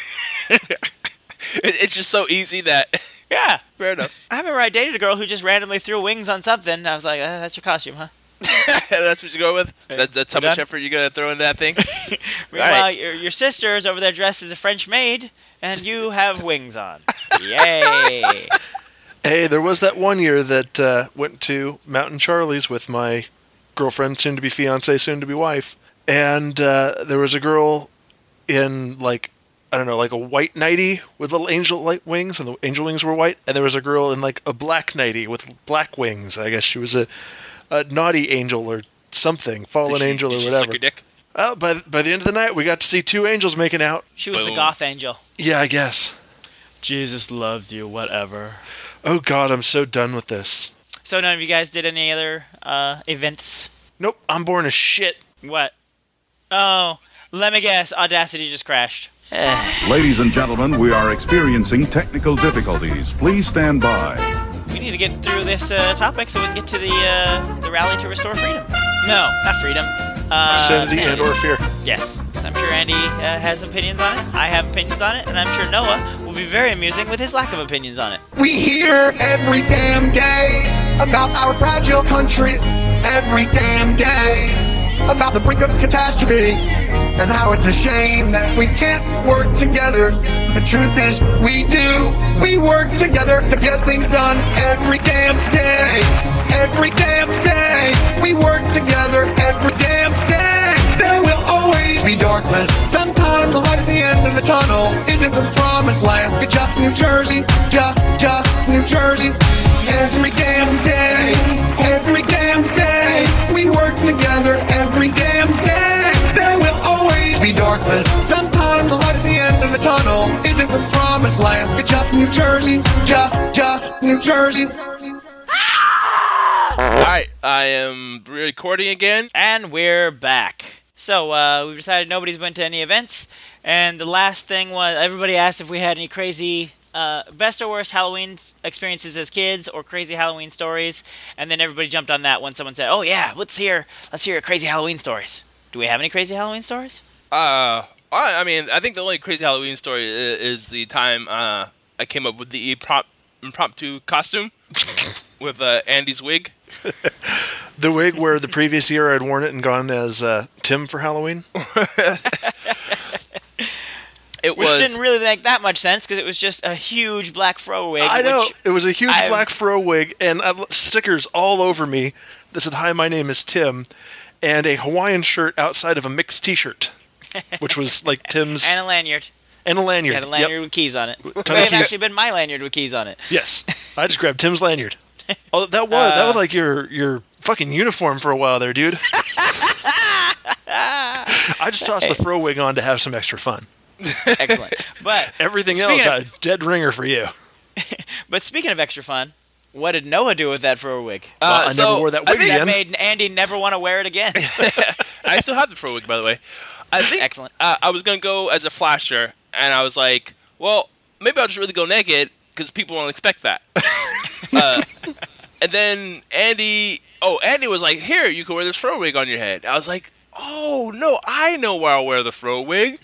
It's just so easy that... Yeah. Fair enough. I remember I dated a girl who just randomly threw wings on something. I was like, that's your costume, huh? That's what you go with? That's how We're much done? effort you gotta throw in that thing? Meanwhile, Right. your sister's over there dressed as a French maid, and you have wings on. Yay. Hey, there was that one year that went to Mountain Charlie's with my girlfriend, soon-to-be fiance, soon-to-be wife. And there was a girl in, like, I don't know, like a white nightie with little angel-like wings, and the angel wings were white. And there was a girl in, like, a black nightie with black wings. I guess she was a naughty angel or something, fallen angel or Did she suck whatever. your dick? Well, by the end of the night, we got to see two angels making out. She was the Boom. goth angel. Yeah, I guess. Jesus loves you, whatever. Oh, God, I'm so done with this. So none of you guys did any other events? Nope, I'm boring as shit. What? Oh, let me guess. Audacity just crashed. Ladies and gentlemen, we are experiencing technical difficulties. Please stand by. We need to get through this topic so we can get to the rally to restore freedom. No, not freedom. Sanity and or fear. Yes. I'm sure Andy has opinions on it. I have opinions on it. And I'm sure Noah will be very amusing with his lack of opinions on it. We hear every damn day about our fragile country. Every damn day about the brink of catastrophe. And how it's a shame that we can't work together. The truth is, we do. We work together to get things done every damn day. Every damn day. We work together every damn day. There will always be darkness. Sometimes the light at the end of the tunnel isn't the promised land. It's just New Jersey. Just New Jersey. Every damn day. Every damn day. We work together every damn day. There will always be darkness. Sometimes the light at the end of the tunnel isn't the promised land. It's just New Jersey. Just New Jersey. Alright, I am recording again. And we're back. So, we've decided nobody's went to any events. And the last thing was, everybody asked if we had any crazy, best or worst Halloween experiences as kids or crazy Halloween stories. And then everybody jumped on that when someone said, oh yeah, let's hear crazy Halloween stories. Do we have any crazy Halloween stories? I mean, I think the only crazy Halloween story is the time I came up with the impromptu costume with Andy's wig. The wig where the previous year I'd worn it and gone as Tim for Halloween. Which didn't really make that much sense because it was just a huge black fro wig. I know. It was a huge black fro wig and stickers all over me that said, "Hi, my name is Tim," and a Hawaiian shirt outside of a mixed T-shirt, which was like Tim's. And a lanyard. And a lanyard. It had a lanyard with keys on it. It Ton may of have keys. actually been my lanyard with keys on it. Yes. I just grabbed Tim's lanyard. Oh, that was like your fucking uniform for a while there, dude. I just tossed the fro wig on to have some extra fun. Excellent. But everything else, a dead ringer for you. But speaking of extra fun, what did Noah do with that fro wig? I never wore that wig again. That made Andy never want to wear it again. I still have the fro wig, by the way. I think excellent. I was gonna go as a flasher, and I was like, well, maybe I'll just really go naked because people won't expect that. And then Andy was like, here, you can wear this fro wig on your head. I was like, oh no, I know where I'll wear the fro wig.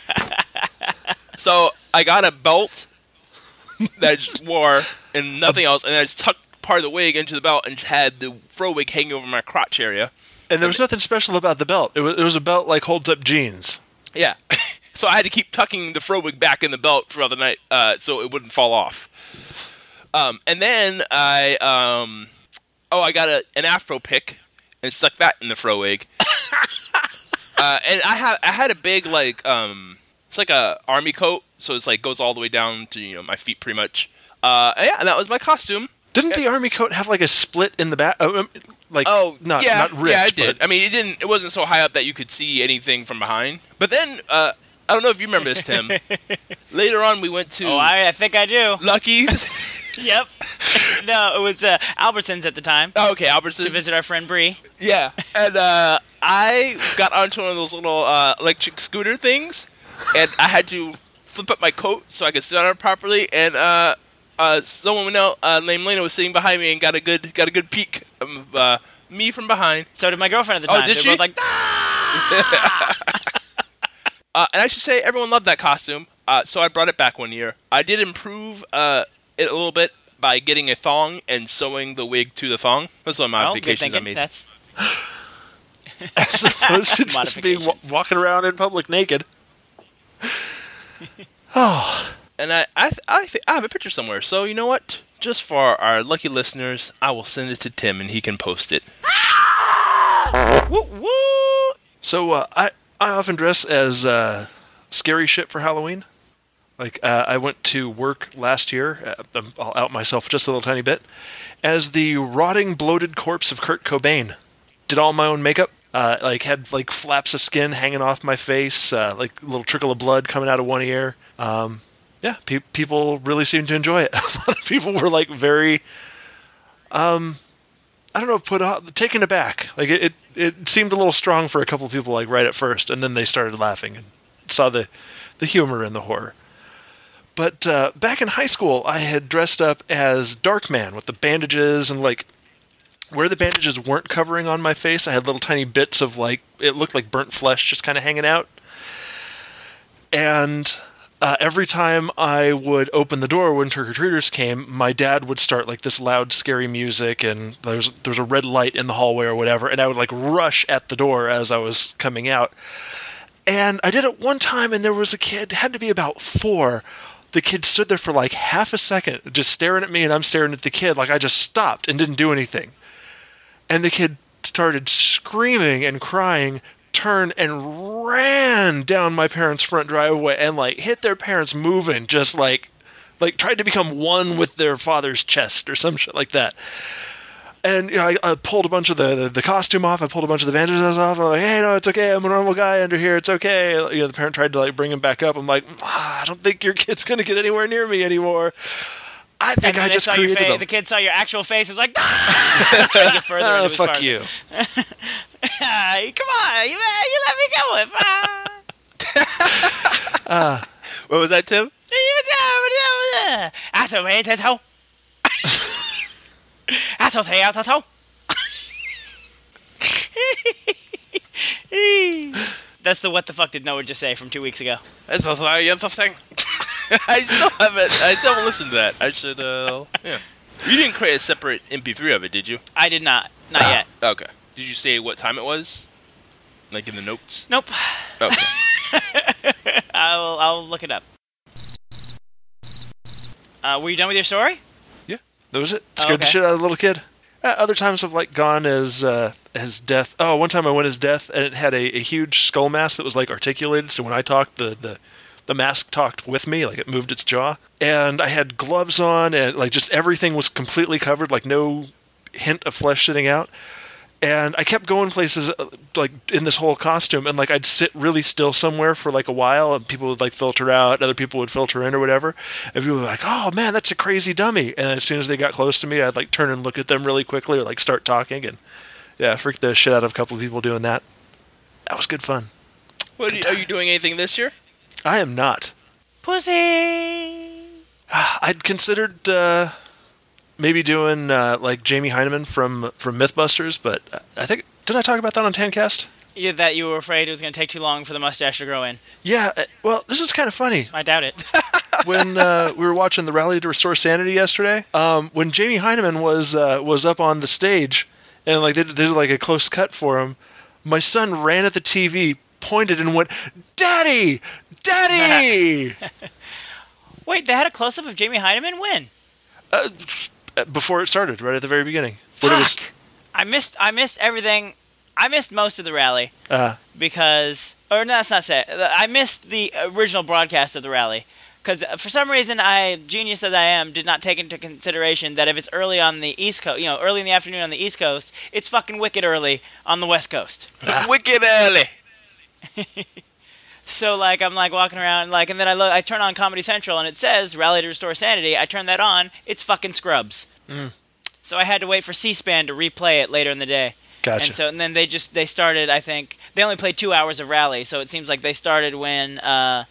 So I got a belt that I just wore and nothing else, and I just tucked part of the wig into the belt and just had the fro wig hanging over my crotch area. And there was nothing special about the belt. It was a belt like holds up jeans. Yeah. So I had to keep tucking the fro wig back in the belt throughout the night so it wouldn't fall off. And then I got an afro pick and stuck that in the fro wig. And I had a big it's like a army coat, so it's like goes all the way down to my feet pretty much. And that was my costume. Didn't the army coat have like a split in the back? Not rich. Yeah, it did. But... I mean, it wasn't so high up that you could see anything from behind. But then I don't know if you remember this, Tim. Later on, we went to. Oh, I think I do. Lucky's. Yep. No, it was Albertsons at the time. Oh, okay, Albertsons. To visit our friend Bree. Yeah, and I got onto one of those little electric scooter things, and I had to flip up my coat so I could sit on it properly. And someone we know named Lena was sitting behind me and got a good peek of me from behind. So did my girlfriend at the time. Oh, did they she? were both like, ah! And I should say, everyone loved that costume, so I brought it back one year. I did improve it a little bit by getting a thong and sewing the wig to the thong. Those are my modifications I made. That's... As opposed to just being walking around in public naked. Oh. And I have a picture somewhere, so you know what? Just for our lucky listeners, I will send it to Tim and he can post it. Woo woo! So I often dress as scary shit for Halloween. Like, I went to work last year, I'll out myself just a little tiny bit, as the rotting, bloated corpse of Kurt Cobain. Did all my own makeup, had flaps of skin hanging off my face, a little trickle of blood coming out of one ear. Yeah, people really seemed to enjoy it. A lot of people were very, I don't know, taken aback. It seemed a little strong for a couple of people right at first, and then they started laughing and saw the humor in the horror. But back in high school, I had dressed up as Darkman with the bandages and, like, where the bandages weren't covering on my face, I had little tiny bits of, like, it looked like burnt flesh just kind of hanging out. And every time I would open the door when trick-or-treaters came, my dad would start, like, this loud, scary music, and there was a red light in the hallway or whatever, and I would, like, rush at the door as I was coming out. And I did it one time, and there was a kid, had to be about 4. The kid stood there for, like, half a second, just staring at me, and I'm staring at the kid, like I just stopped and didn't do anything. And the kid started screaming and crying, turned and ran down my parents' front driveway and, like, hit their parents moving, just like tried to become one with their father's chest or some shit like that. And, you know, I pulled a bunch of the costume off. I pulled a bunch of the bandages off. I'm like, hey, no, it's okay. I'm a normal guy under here. It's okay. You know, the parent tried to, like, bring him back up. I'm like, I don't think your kid's going to get anywhere near me anymore. I think I just created them. The kid saw your actual face. It was like, ah! Further fuck you. Come on, you let me go with. What was that, Tim? That's the what the fuck did Noah just say from 2 weeks ago. That's very interesting. I still haven't listened to that. I should, yeah. You didn't create a separate MP3 of it, did you? I did not. Not yet. Okay. Did you say what time it was? Like in the notes? Nope. Okay. I'll look it up. Were you done with your story? Yeah, that was it. Scared the shit out of the little kid. Other times I've, like, gone as Death. Oh, one time I went as Death, and it had a huge skull mask that was, like, articulated, so when I talked, the mask talked with me, like, it moved its jaw. And I had gloves on, and, like, just everything was completely covered, like, no hint of flesh sitting out. And I kept going places, like, in this whole costume, and, like, I'd sit really still somewhere for, like, a while, and people would, like, filter out, and other people would filter in or whatever. And people would be like, oh, man, that's a crazy dummy. And as soon as they got close to me, I'd, like, turn and look at them really quickly or, like, start talking. And, yeah, freaked the shit out of a couple of people doing that. That was good fun. Are you doing anything this year? I am not. Pussy! I'd considered maybe doing like Jamie Hyneman from Mythbusters, but I think, didn't I talk about that on Tancast? Yeah, that you were afraid it was going to take too long for the mustache to grow in. Yeah, well, this is kind of funny. I doubt it. When we were watching the Rally to Restore Sanity yesterday, when Jamie Hyneman was up on the stage, and, like, they did like a close cut for him, my son ran at the TV, pointed, and went, Daddy! Daddy! Wait, they had a close-up of Jamie Hyneman? When? Before it started, right at the very beginning. Fuck! I missed everything. I missed most of the rally. Because... Or, no, that's not say. I missed the original broadcast of the rally. Because for some reason, genius as I am, did not take into consideration that if it's early on the East Coast, early in the afternoon on the East Coast, it's fucking wicked early on the West Coast. Wicked early! So, like, I'm, like, walking around, like, and then I turn on Comedy Central, and it says Rally to Restore Sanity. I turn that on. It's fucking Scrubs. So I had to wait for C-SPAN to replay it later in the day. Gotcha. And then they started, I think, they only played 2 hours of Rally, so it seems like they started when Jon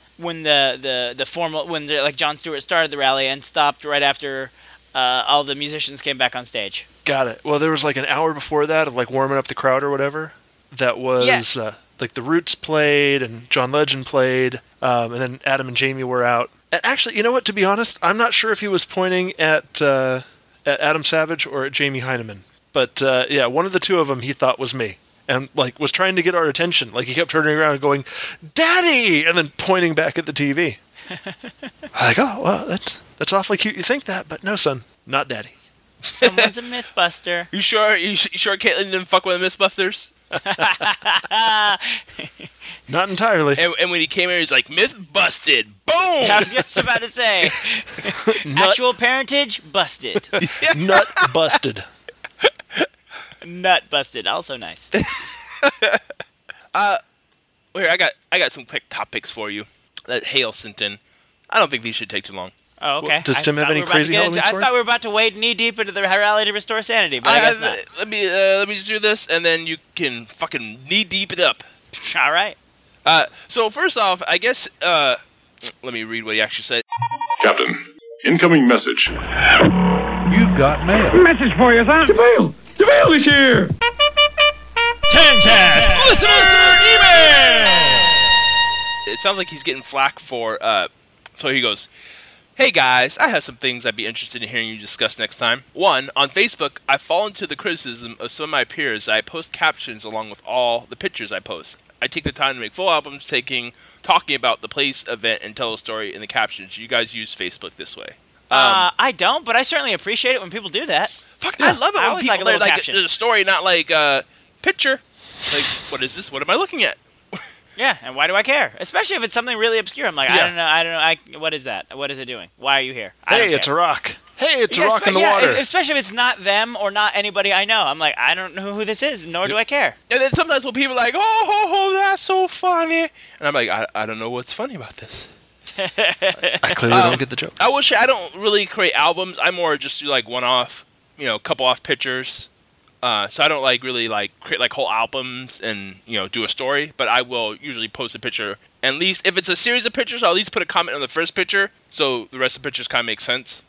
Stewart started the rally and stopped right after all the musicians came back on stage. Got it. Well, there was, like, an hour before that of, like, warming up the crowd or whatever. That was, like, the Roots played, and John Legend played, and then Adam and Jamie were out. And actually, you know what, to be honest, I'm not sure if he was pointing at Adam Savage or at Jamie Hyneman. But, yeah, one of the two of them he thought was me. And, like, was trying to get our attention. Like, he kept turning around and going, Daddy! And then pointing back at the TV. I'm like, oh, well, that's awfully cute you think that, but no, son, not Daddy. Someone's a Mythbuster. You sure Caitlin didn't fuck with the Mythbusters? Not entirely. And when he came here, he's like, Myth busted. Boom! I was just about to say. Actual parentage, busted. Nut busted. Nut busted. Also nice. Here, I got some quick topics for you that Hale sent in. I don't think these should take too long. Oh, okay. Well, does Tim have any crazy Halloween story? I thought we were about to wade knee deep into the Rally to Restore Sanity, but I guess not. Let me just do this, and then you can fucking knee deep it up. All right. So first off, I guess let me read what he actually said. Captain, incoming message. You've got mail. Message for you, son. DeVille is here. Tancast listener email. It sounds like he's getting flack for. So he goes, "Hey guys, I have some things I'd be interested in hearing you discuss next time. 1, on Facebook, I've fallen to the criticism of some of my peers that I post captions along with all the pictures I post. I take the time to make full albums talking about the place, event, and tell a story in the captions. You guys use Facebook this way." I don't, but I certainly appreciate it when people do that. Fuck, I love it I when always people like a little like caption. there's a story, not like picture. Like, what is this? What am I looking at? Yeah, and why do I care? Especially if it's something really obscure. I'm like, Yeah. I don't know. What is that? What is it doing? Why are you here? I Hey, don't it's a care. rock. Hey, it's a Yeah, rock in the water. Especially if it's not them or not anybody I know. I'm like, I don't know who this is, nor do I care. And then sometimes when people are like, oh, that's so funny, and I'm like, I don't know what's funny about this. I clearly don't get the joke. I wish I don't really create albums. I more just do like one-off, couple off pictures. So I don't like really like create like whole albums and do a story. But I will usually post a picture. And at least if it's a series of pictures, I'll at least put a comment on the first picture, so the rest of the pictures kind of make sense.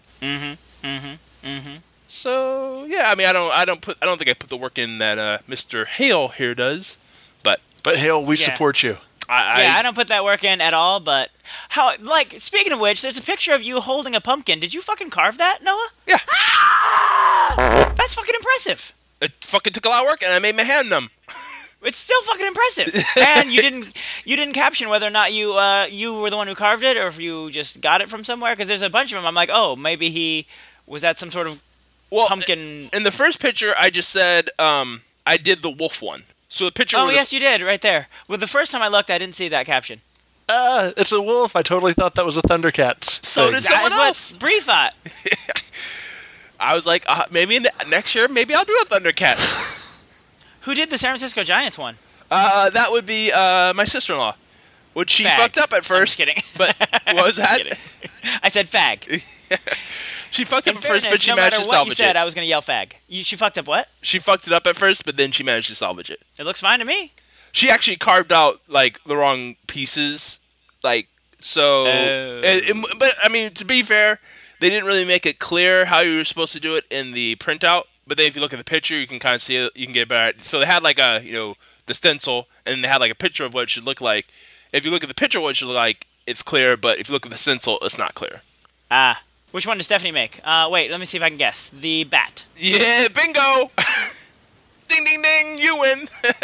So yeah, I mean, I don't think I put the work in that Mr. Hale here does. But Hale, we Yeah. support you. I don't put that work in at all, but speaking of which, there's a picture of you holding a pumpkin. Did you fucking carve that, Noah? Yeah. That's fucking impressive. It fucking took a lot of work, and I made my hand numb. It's still fucking impressive. And you didn't caption whether or not you were the one who carved it or if you just got it from somewhere, because there's a bunch of them. I'm like, oh, maybe he was at some sort of pumpkin. In the first picture, I just said I did the wolf one. So the picture. Oh yes, you did right there. Well, the first time I looked, I didn't see that caption. It's a wolf. I totally thought that was a Thundercats. So thing. did someone else. What Bree thought. I was like, maybe next year, maybe I'll do a Thundercats. Who did the San Francisco Giants one? That would be my sister-in-law. Which she fucked up at first. I'm just kidding. But what was that? I said fag. She fucked up In at first, but fairness, she no managed matter to what you salvage said, it. I was going to yell fag. She fucked up what? She fucked it up at first, but then she managed to salvage it. It looks fine to me. She actually carved out like the wrong pieces, like so. But I mean, to be fair, they didn't really make it clear how you were supposed to do it in the printout. But then if you look at the picture, you can kind of see it. You can get better. So they had like a the stencil, and they had like a picture of what it should look like. If you look at the picture, of what it should look like, it's clear. But if you look at the stencil, it's not clear. Which one does Stephanie make? Wait, let me see if I can guess. The bat. Yeah, bingo! Ding, ding, ding! You win.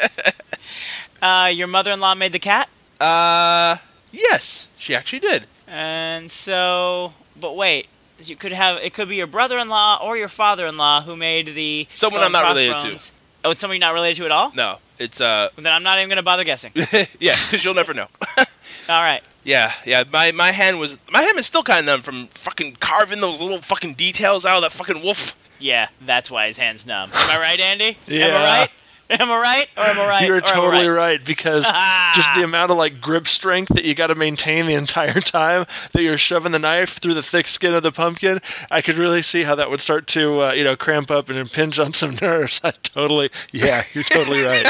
Your mother-in-law made the cat? Yes, she actually did. And so, but wait, it could be your brother-in-law or your father-in-law who made the someone I'm not related to. Oh, it's someone you're not related to at all? No, it's Then I'm not even gonna bother guessing. Yeah, because you'll never know. All right. Yeah. My hand is still kind of numb from fucking carving those little fucking details out of that fucking wolf. Yeah, that's why his hand's numb. Am I right, Andy? Yeah. Am I right? Am I right? Or am I right? You're Or am I totally right, because just the amount of like grip strength that you got to maintain the entire time that you're shoving the knife through the thick skin of the pumpkin, I could really see how that would start to cramp up and impinge on some nerves. You're totally right.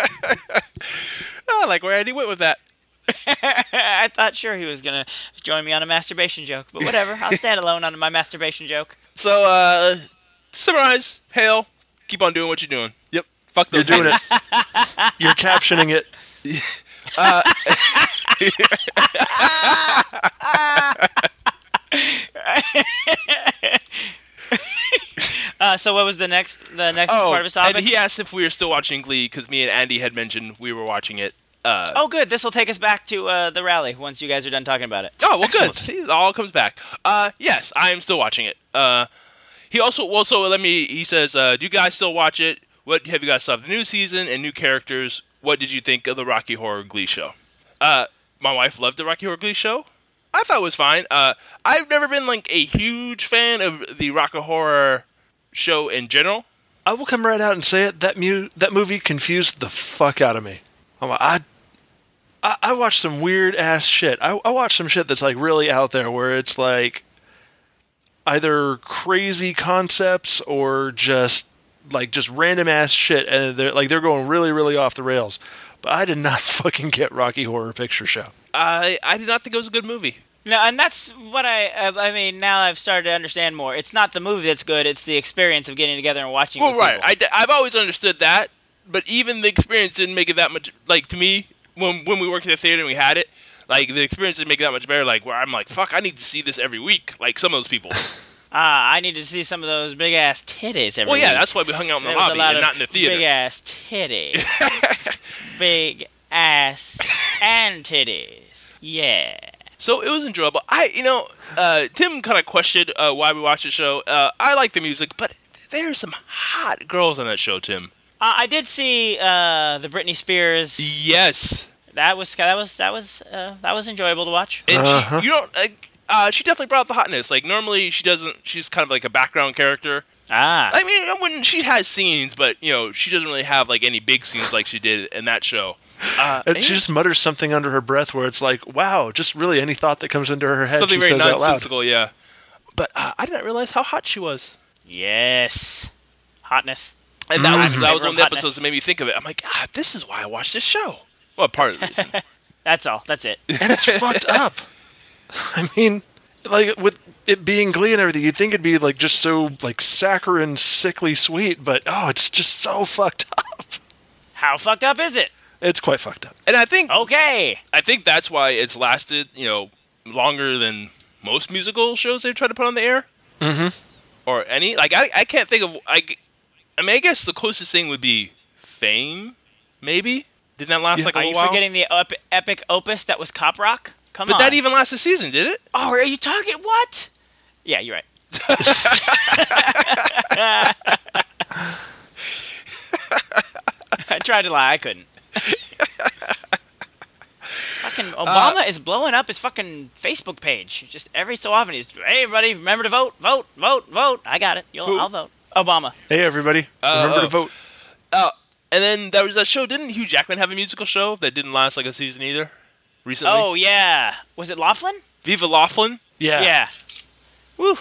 I like where Andy went with that. I thought sure he was gonna join me on a masturbation joke, but whatever. I'll stand alone on my masturbation joke. So, summarize, Hale, keep on doing what you're doing. Yep. Fuck those You're doing it. You're captioning it. So what was the next part of his topic? And he asked if we were still watching Glee, because me and Andy had mentioned we were watching it. Oh, good. This will take us back to the rally once you guys are done talking about it. Oh, well, Excellent. good. See, it all comes back. Yes, I am still watching it. He says, do you guys still watch it? What have you guys thought of the new season and new characters? What did you think of the Rocky Horror Glee show? My wife loved the Rocky Horror Glee show. I thought it was fine. I've never been like a huge fan of the Rocky Horror show in general. I will come right out and say it. That movie confused the fuck out of me. I watched some weird ass shit. I watched some shit that's like really out there, where it's like either crazy concepts or just random ass shit, and they're going really, really off the rails. but I did not fucking get Rocky Horror Picture Show. I did not think it was a good movie. No, and that's what I mean, now I've started to understand more. It's not the movie that's good, it's the experience of getting together and watching it with right. people. I've always understood that, but even the experience didn't make it that much, like, to me, when we worked in the theater and we had it, like, the experience didn't make it that much better, like, where I'm like, fuck, I need to see this every week, like some of those people. I need to see some of those big-ass titties every week. Well, yeah, that's why we hung out in the lobby and not in the theater. Big-ass titties. Big ass and titties. Yeah. So it was enjoyable. Tim kind of questioned why we watched the show. I like the music, but there's some hot girls on that show, Tim. I did see the Britney Spears. Yes. That was enjoyable to watch. And she definitely brought up the hotness. Like, normally she doesn't. She's kind of like a background character. I mean, when she has scenes, but she doesn't really have like any big scenes like she did in that show. And she just mutters something under her breath where it's like, wow, just really any thought that comes into her head, something she very says out loud. nonsensical, yeah. But I didn't realize how hot she was. Yes, hotness. And that was one of the episodes that made me think of it. I'm like, this is why I watched this show. Well, part of the reason. That's all. That's it. And it's fucked up. I mean, like, with it being Glee and everything, you'd think it'd be like just so like saccharine, sickly sweet, but it's just so fucked up. How fucked up is it? It's quite fucked up. And I think I think that's why it's lasted, longer than most musical shows they've tried to put on the air. Mm-hmm. Or any, like, I can't think of, I guess the closest thing would be Fame, maybe? Didn't that last like a little while? Are you forgetting the epic opus that was Cop Rock? Come on. But that even lasted a season, did it? Oh, are you talking, what? Yeah, you're right. I tried to lie, I couldn't. Fucking Obama is blowing up his fucking Facebook page. Just every so often he's, hey everybody, remember to vote, vote, vote, vote. I got it. I'll vote. Obama. Hey everybody, remember to vote. And then there was that show. Didn't Hugh Jackman have a musical show that didn't last like a season either? Recently. Oh yeah. Was it Laughlin? Viva Laughlin. Yeah. Yeah. Woo.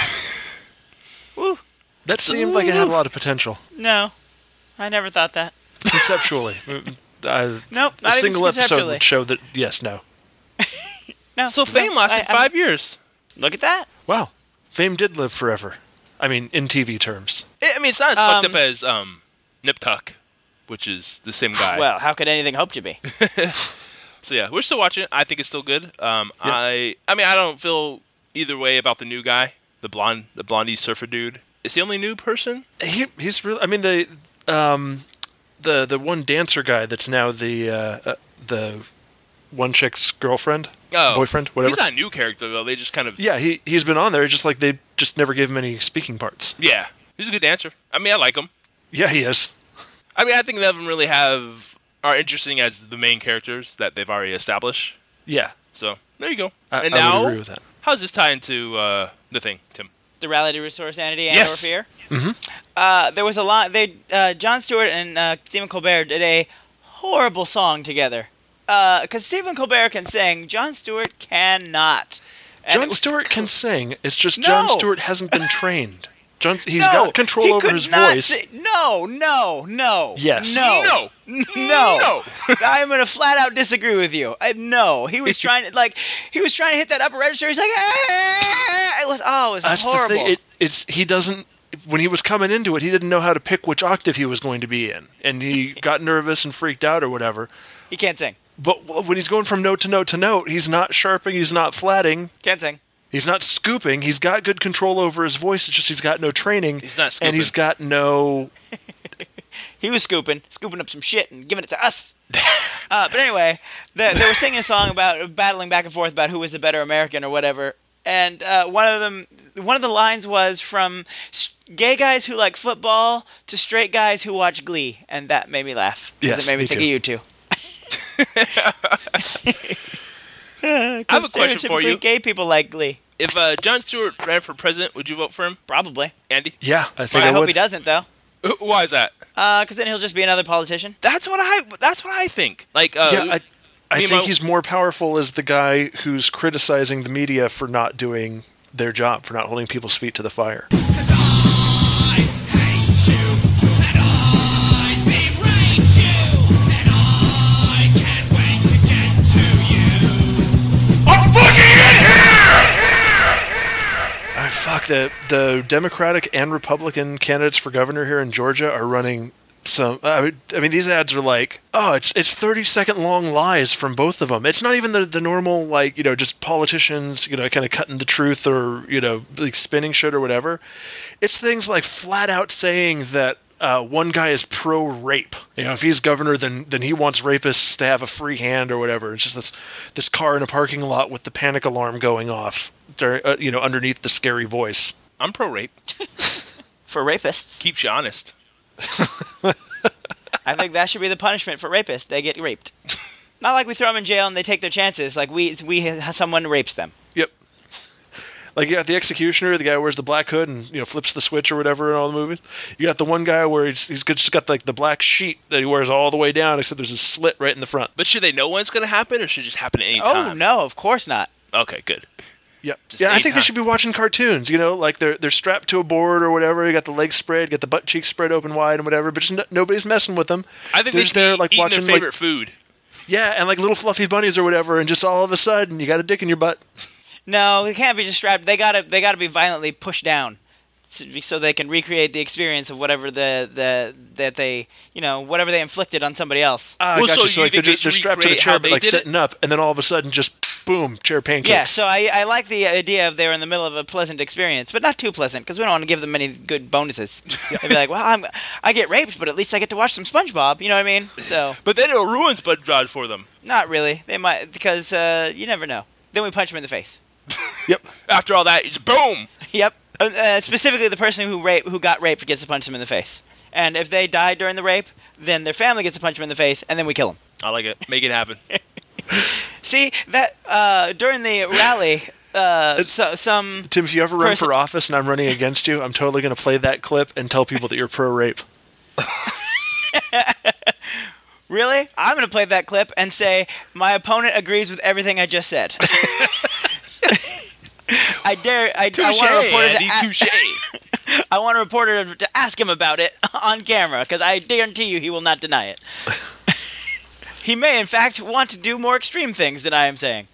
Woo. That seemed like it had a lot of potential. No, I never thought that. Conceptually. Nope, not a single even episode would show that, yes, no. No. So Fame lasted 5 years. Look at that. Wow. Fame did live forever. I mean, in TV terms. I mean, it's not as fucked up as Nip Tuck, which is the same guy. Well, how could anything hope to be? So yeah, we're still watching it. I think it's still good. I mean, I don't feel either way about the new guy, the blondie surfer dude. Is he the only new person? He's really. I mean, the one dancer guy that's now the one chick's girlfriend, boyfriend, whatever. He's not a new character though. They just kind of. Yeah, he's been on there. Just like they just never gave him any speaking parts. Yeah, he's a good dancer. I mean, I like him. Yeah, he is. I mean, I think none of them really are interesting as the main characters that they've already established. Yeah. So there you go. I now, would agree with that. How does this tie into the thing, Tim? The rally to restore sanity and or fear. Mm-hmm. There was a lot. Jon Stewart and Stephen Colbert did a horrible song together. Because Stephen Colbert can sing, Jon Stewart cannot. Jon Stewart can sing. It's just Jon Stewart hasn't been trained. He's got control over his voice. No. Yes. No. I am going to flat out disagree with you. No. He was trying to hit that upper register. He's like, it was That's horrible. The thing. He doesn't. When he was coming into it, he didn't know how to pick which octave he was going to be in, and he got nervous and freaked out or whatever. He can't sing. But when he's going from note to note to note, he's not sharping, he's not flatting. Can't sing. He's not scooping. He's got good control over his voice. It's just he's got no training. He's not scooping. And he's got no... He was scooping up some shit and giving it to us. But anyway, they were singing a song about battling back and forth about who was the better American or whatever. And one of the lines was from gay guys who like football to straight guys who watch Glee. And that made me laugh. Because it made me think of you two. I have a question for you. Gay people like Glee. If Jon Stewart ran for president, would you vote for him? Probably. Andy? Yeah, I think I would. I hope he doesn't, though. Why is that? Because then he'll just be another politician. That's what I think. Like, I think he's more powerful as the guy who's criticizing the media for not doing their job, for not holding people's feet to the fire. the Democratic and Republican candidates for governor here in Georgia are running some. I mean, these ads are like, oh, it's 30-second long lies from both of them. It's not even the normal, like, just politicians, kind of cutting the truth or, like spinning shit or whatever. It's things like flat out saying that one guy is pro-rape. If he's governor, then he wants rapists to have a free hand or whatever. It's just this car in a parking lot with the panic alarm going off, underneath the scary voice. I'm pro-rape. For rapists. Keeps you honest. I think that should be the punishment for rapists. They get raped. Not like we throw them in jail and they take their chances. Like someone rapes them. Yep. Like you got the executioner, the guy who wears the black hood and flips the switch or whatever in all the movies. You got the one guy where he's just got like the black sheet that he wears all the way down, except there's a slit right in the front. But should they know when it's going to happen, or should it just happen at any time? Oh no, of course not. Okay, good. Yeah, I think they should be watching cartoons. Like they're strapped to a board or whatever. You got the legs spread, got the butt cheeks spread open wide and whatever. But just nobody's messing with them. I think they should be like watching their favorite food. Yeah, and like little fluffy bunnies or whatever, and just all of a sudden you got a dick in your butt. No, they can't be just strapped. They gotta be violently pushed down, so they can recreate the experience of whatever that they whatever they inflicted on somebody else. So like they're strapped to the chair, but like sitting up, and then all of a sudden just boom, chair pancakes. Yeah, so I like the idea of they were in the middle of a pleasant experience, but not too pleasant, because we don't want to give them any good bonuses. They'd be like, well, I get raped, but at least I get to watch some SpongeBob, you know what I mean? So. But then it'll ruin SpongeBob for them. Not really. They might, because you never know. Then we punch them in the face. Yep. After all that, it's boom! Yep. Specifically, the person who got raped gets to punch them in the face. And if they die during the rape, then their family gets to punch them in the face, and then we kill them. I like it. Make it happen. See, that during the rally, some Tim, if you ever run for office and I'm running against you, I'm totally going to play that clip and tell people that you're pro-rape. Really? I'm going to play that clip and say, my opponent agrees with everything I just said. I want a reporter to ask him about it on camera, because I guarantee you he will not deny it. He may, in fact, want to do more extreme things than I am saying.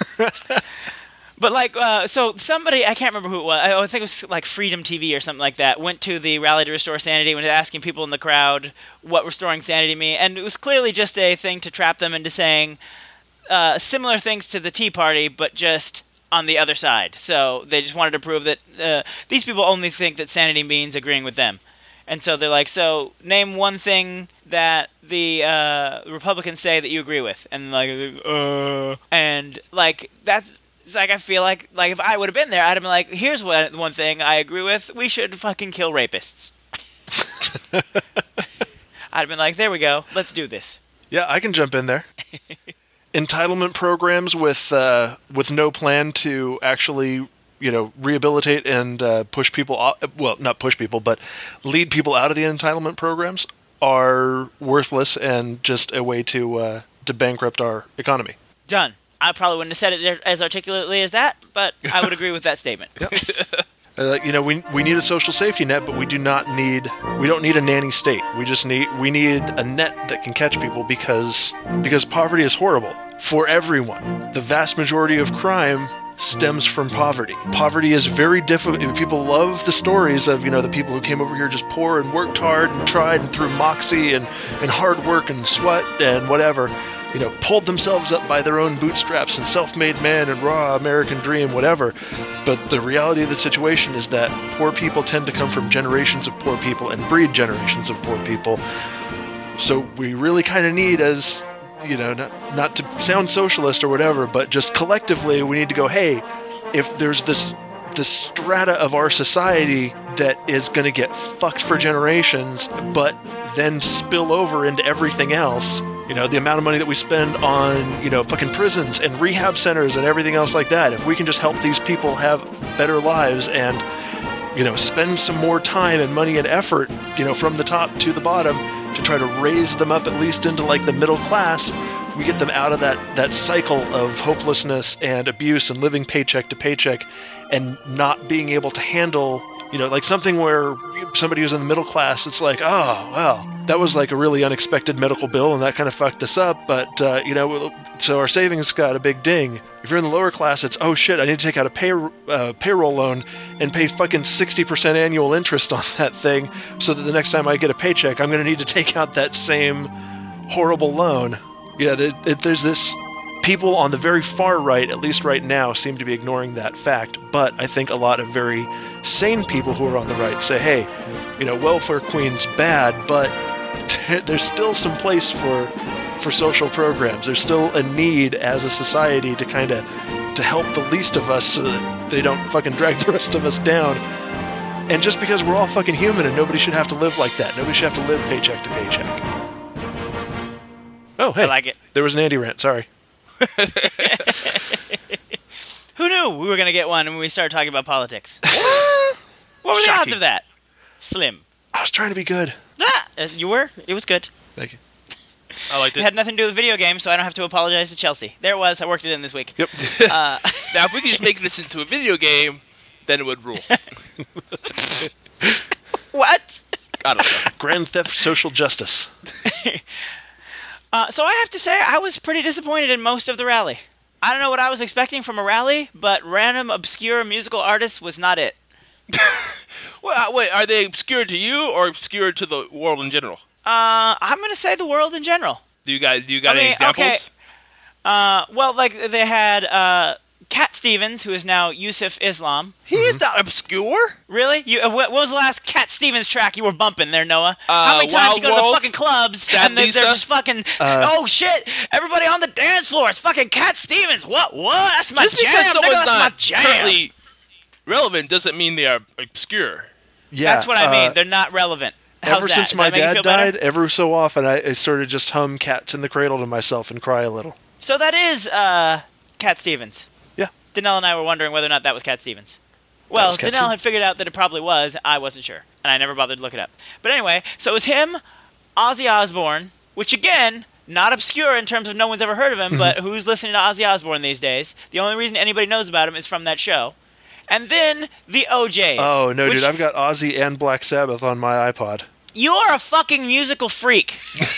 But so somebody, I can't remember who it was, I think it was like Freedom TV or something like that, went to the rally to restore sanity, went asking people in the crowd what restoring sanity mean, and it was clearly just a thing to trap them into saying similar things to the Tea Party, but just on the other side. So they just wanted to prove that these people only think that sanity means agreeing with them. And so they're like, so name one thing that the Republicans say that you agree with. And and that's, like, I feel like if I would have been there, I'd have been like, here's one thing I agree with. We should fucking kill rapists. I'd have been like, there we go. Let's do this. Yeah, I can jump in there. Entitlement programs with no plan to actually, rehabilitate and push people out, well, not push people, but lead people out of the entitlement programs are worthless and just a way to bankrupt our economy. Done. I probably wouldn't have said it as articulately as that, but I would agree with that statement. Yep. We need a social safety net, but we don't need a nanny state. We need a net that can catch people because poverty is horrible for everyone. The vast majority of crime stems from poverty. Poverty is very difficult. People love the stories of, the people who came over here just poor and worked hard and tried and through moxie and hard work and sweat and whatever, pulled themselves up by their own bootstraps and self-made man and raw American dream, whatever. But the reality of the situation is that poor people tend to come from generations of poor people and breed generations of poor people. So we really kind of need, as, not to sound socialist or whatever, but just collectively we need to go, hey, if there's this strata of our society that is going to get fucked for generations, but then spill over into everything else, the amount of money that we spend on, fucking prisons and rehab centers and everything else like that, if we can just help these people have better lives and, spend some more time and money and effort, from the top to the bottom to try to raise them up at least into like the middle class, we get them out of that cycle of hopelessness and abuse and living paycheck to paycheck and not being able to handle Like something where somebody who's in the middle class, it's like, oh, well, that was like a really unexpected medical bill and that kind of fucked us up. But, so our savings got a big ding. If you're in the lower class, it's, oh shit, I need to take out a payroll loan and pay fucking 60% annual interest on that thing so that the next time I get a paycheck, I'm going to need to take out that same horrible loan. There's this... People on the very far right, at least right now, seem to be ignoring that fact. But I think a lot of very sane people who are on the right say, hey, welfare queen's bad, but there's still some place for social programs. There's still a need as a society to kind of to help the least of us so that they don't fucking drag the rest of us down. And just because we're all fucking human and nobody should have to live like that. Nobody should have to live paycheck to paycheck. Oh, hey. I like it. There was an Andy rant, sorry. Who knew we were going to get one when we started talking about politics? What were the odds of that? Slim. I was trying to be good. You were? It was good. Thank you. I liked it. It had nothing to do with the video game, so I don't have to apologize to Chelsea. There it was. I worked it in this week. Yep. Now, if we could just make this into a video game, then it would rule. What? I don't know. Grand Theft Social Justice. So I have to say, I was pretty disappointed in most of the rally. I don't know what I was expecting from a rally, but random, obscure musical artists was not it. Well, wait, are they obscure to you or obscure to the world in general? I'm going to say the world in general. Do you got any examples? Okay. Well, like, they had Cat Stevens, who is now Yusuf Islam. He is not obscure. Really? What was the last Cat Stevens track you were bumping there, Noah? How many times you go to the fucking clubs and they're just fucking, oh shit, everybody on the dance floor, it's fucking Cat Stevens. What? That's my just jam. Because someone's that's not my jam. currently relevant doesn't mean they are obscure. Yeah, that's what I mean. They're not relevant. How's ever that? since Does my that make you dad feel died, better? every so often I sort of just hum Cats in the Cradle to myself and cry a little. So that is Cat Stevens. Yeah. Danelle and I were wondering whether or not that was Cat Stevens. Well, Danelle had figured out that it probably was. I wasn't sure, and I never bothered to look it up. But anyway, so it was him, Ozzy Osbourne, which again, not obscure in terms of no one's ever heard of him, but who's listening to Ozzy Osbourne these days? The only reason anybody knows about him is from that show. And then the OJs. Oh, no, dude, I've got Ozzy and Black Sabbath on my iPod. You're a fucking musical freak.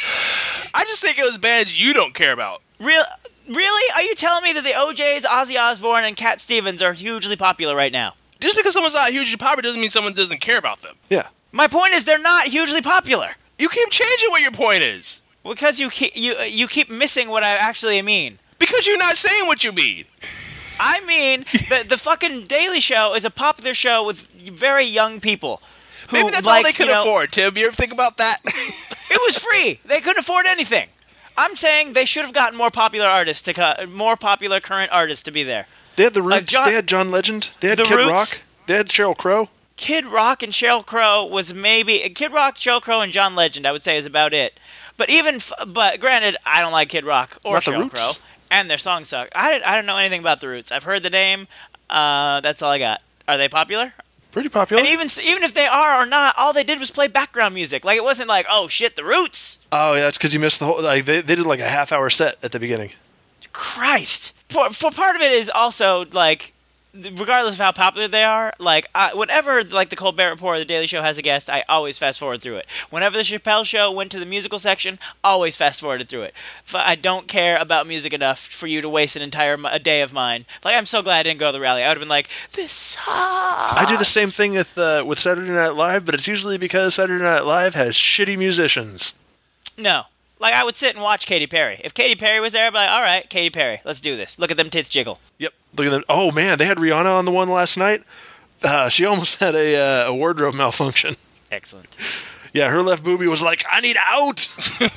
I just think it was bands you don't care about. Really? Are you telling me that the OJs, Ozzy Osbourne, and Cat Stevens are hugely popular right now? Just because someone's not hugely popular doesn't mean someone doesn't care about them. Yeah. My point is they're not hugely popular. You keep changing what your point is. Because you keep missing what I actually mean. Because you're not saying what you mean. I mean, the fucking Daily Show is a popular show with very young people. Maybe that's all they could afford, Tim. You ever think about that? It was free. They couldn't afford anything. I'm saying they should have gotten more popular artists more popular current artists to be there. They had the Roots. They had John Legend. They had Kid Rock. They had Sheryl Crow. Kid Rock and Sheryl Crow was maybe Kid Rock, Sheryl Crow, and John Legend. I would say is about it. But but granted, I don't like Kid Rock or Sheryl Crow, and their songs suck. I don't know anything about the Roots. I've heard the name. That's all I got. Are they popular? Pretty popular. And even if they are or not, all they did was play background music. Like, it wasn't like, oh shit, the Roots. Oh yeah, that's because you missed the whole. Like they did like a half-hour set at the beginning. Christ. For part of it is also like, regardless of how popular they are, like whenever like the Colbert Report or the Daily Show has a guest, I always fast forward through it. Whenever the Chappelle Show went to the musical section, always fast forwarded through it. I don't care about music enough for you to waste an entire day of mine. Like, I'm so glad I didn't go to the rally. I would have been like, this sucks. I do the same thing with Saturday Night Live, but it's usually because Saturday Night Live has shitty musicians. No. Like, I would sit and watch Katy Perry. If Katy Perry was there, I'd be like, all right, Katy Perry, let's do this. Look at them tits jiggle. Yep. Look at them. Oh, man, they had Rihanna on the one last night. She almost had a wardrobe malfunction. Excellent. Yeah, her left boobie was like, I need out.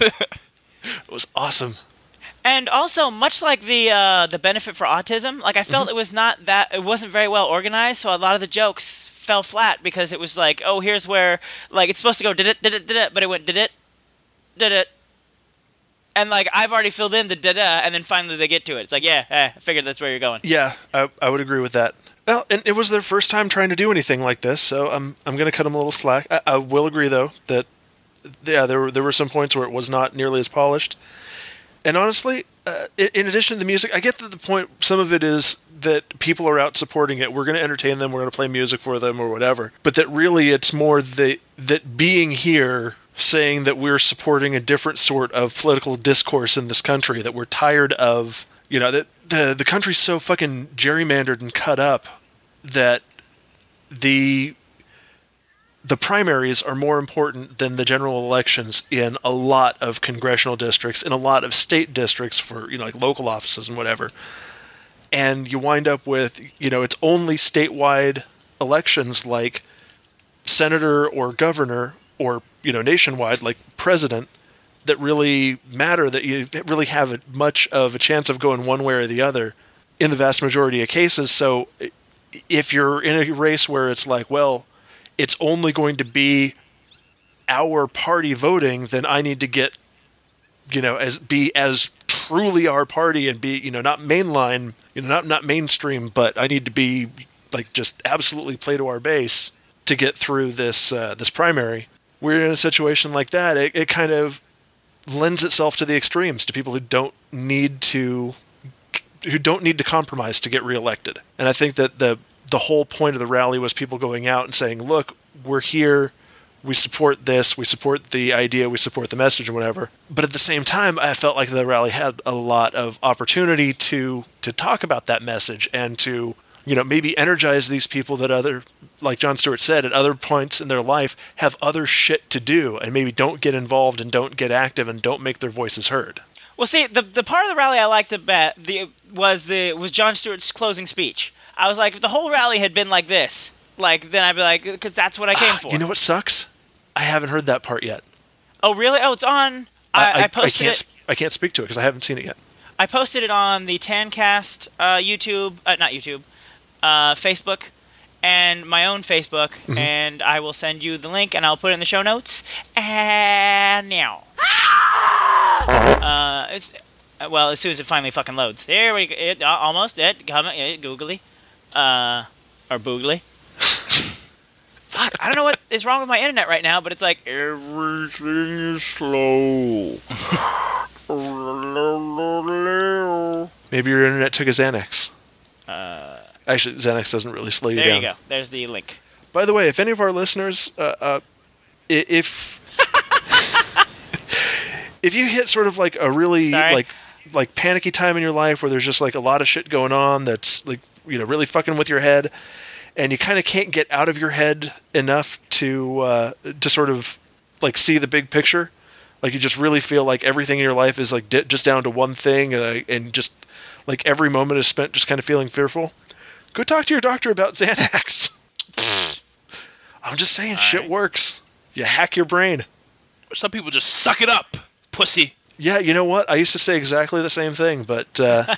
It was awesome. And also, much like the benefit for autism, like, I felt it wasn't very well organized, so a lot of the jokes fell flat because it was like, oh, here's where, like, it's supposed to go did it, but it went did it. And, like, I've already filled in the da-da, and then finally they get to it. It's like, I figured that's where you're going. Yeah, I would agree with that. Well, and it was their first time trying to do anything like this, so I'm going to cut them a little slack. I will agree, though, that, yeah, there were some points where it was not nearly as polished. And honestly, in addition to the music, I get that the point, some of it is that people are out supporting it. We're going to entertain them. We're going to play music for them or whatever. But that really it's more that being here, saying that we're supporting a different sort of political discourse in this country, that we're tired of, that the country's so fucking gerrymandered and cut up that the primaries are more important than the general elections in a lot of congressional districts, in a lot of state districts for, like local offices and whatever. And you wind up with, it's only statewide elections like senator or governor or, nationwide like president that really matter, that you really have much of a chance of going one way or the other in the vast majority of cases. So if you're in a race where it's like, well, it's only going to be our party voting, then I need to get, be as truly our party and be, not mainline, not mainstream, but I need to be like just absolutely play to our base to get through this primary. We're in a situation like that. It kind of lends itself to the extremes, to people who don't need to compromise to get reelected. And I think that the whole point of the rally was people going out and saying, look, we're here, we support this, we support the idea, we support the message and whatever. But at the same time, I felt like the rally had a lot of opportunity to talk about that message and to, maybe energize these people that like Jon Stewart said, at other points in their life have other shit to do and maybe don't get involved and don't get active and don't make their voices heard. Well, see, the part of the rally I liked was Jon Stewart's closing speech. I was like, if the whole rally had been like this, then I'd be like, because that's what I came for. You know what sucks? I haven't heard that part yet. Oh, really? Oh, it's on. I posted it. I can't speak to it because I haven't seen it yet. I posted it on the Tancast Facebook, and my own Facebook, and I will send you the link, and I'll put it in the show notes. And now. As soon as it finally fucking loads. There we go. Almost. Googly. Or boogly. Fuck, I don't know what is wrong with my internet right now, but it's like, everything is slow. Maybe your internet took a Xanax. Actually, Xanax doesn't really slow you down. There you go. There's the link. By the way, if any of our listeners, if you hit sort of like a really like panicky time in your life where there's just like a lot of shit going on that's like, really fucking with your head, and you kind of can't get out of your head enough to sort of like see the big picture, like you just really feel like everything in your life is like just down to one thing, and just like every moment is spent just kind of feeling fearful, go talk to your doctor about Xanax. I'm just saying, shit works. You hack your brain. Some people just suck it up, pussy. Yeah, you know what? I used to say exactly the same thing, but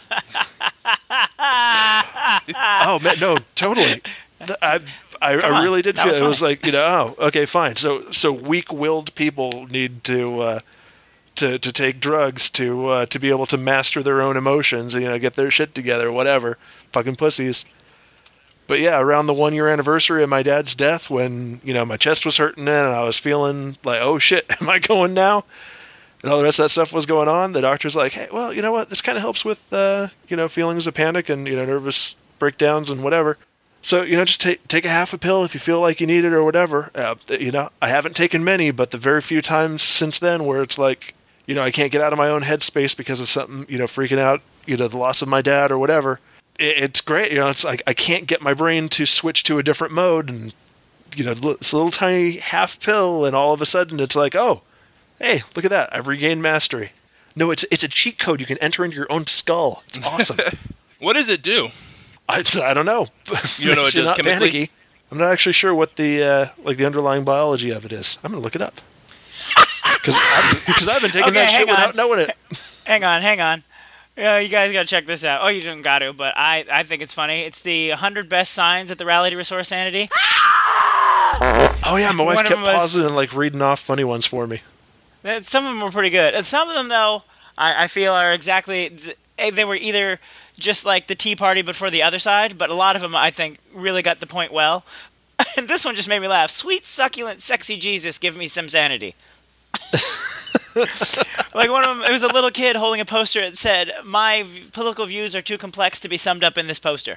oh man, no, totally. I really did feel it was like, okay, fine. So weak-willed people need to take drugs to be able to master their own emotions, and, get their shit together, whatever. Fucking pussies. But yeah, around the 1-year anniversary of my dad's death, when, my chest was hurting and I was feeling like, oh shit, am I going now? And all the rest of that stuff was going on, the doctor's like, hey, well, you know what? This kind of helps with, feelings of panic and, nervous breakdowns and whatever. So, just take a half a pill if you feel like you need it or whatever. I haven't taken many, but the very few times since then where it's like, I can't get out of my own headspace because of something, freaking out, the loss of my dad or whatever. It's great. It's like I can't get my brain to switch to a different mode, and, it's a little tiny half pill, and all of a sudden it's like, oh, hey, look at that. I've regained mastery. No, it's a cheat code you can enter into your own skull. It's awesome. What does it do? I don't know. You don't know what it does chemically? Panicky. I'm not actually sure what the underlying biology of it is. I'm going to look it up. Because I've been taking that shit without knowing it. Hang on. You guys got to check this out. Oh, you don't got to, but I think it's funny. It's the 100 best signs at the rally to restore sanity. Oh, yeah, my wife kept pausing and reading off funny ones for me. Some of them were pretty good. And some of them, though, I feel are exactly... They were either just like the Tea Party but for the other side, but a lot of them, I think, really got the point well. And this one just made me laugh. Sweet, succulent, sexy Jesus, give me some sanity. Like one of them, it was a little kid holding a poster that said, "My political views are too complex to be summed up in this poster."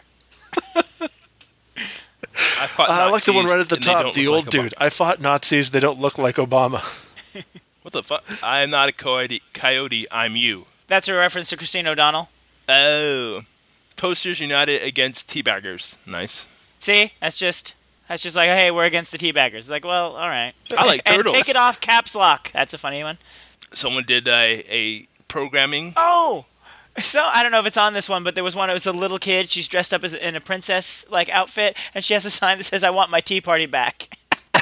I like the one right at the top, the old dude. I fought Nazis, they don't look like Obama. What the fuck? I am not a coyote, I'm you. That's a reference to Christine O'Donnell. Oh. Posters united against teabaggers. Nice. See? That's just like, hey, we're against the teabaggers. Like, well, all right. I like turtles. And take it off caps lock. That's a funny one. Someone did a programming. Oh! So, I don't know if it's on this one, but there was one, it was a little kid. She's dressed up in a princess, like, outfit, and she has a sign that says, "I want my tea party back."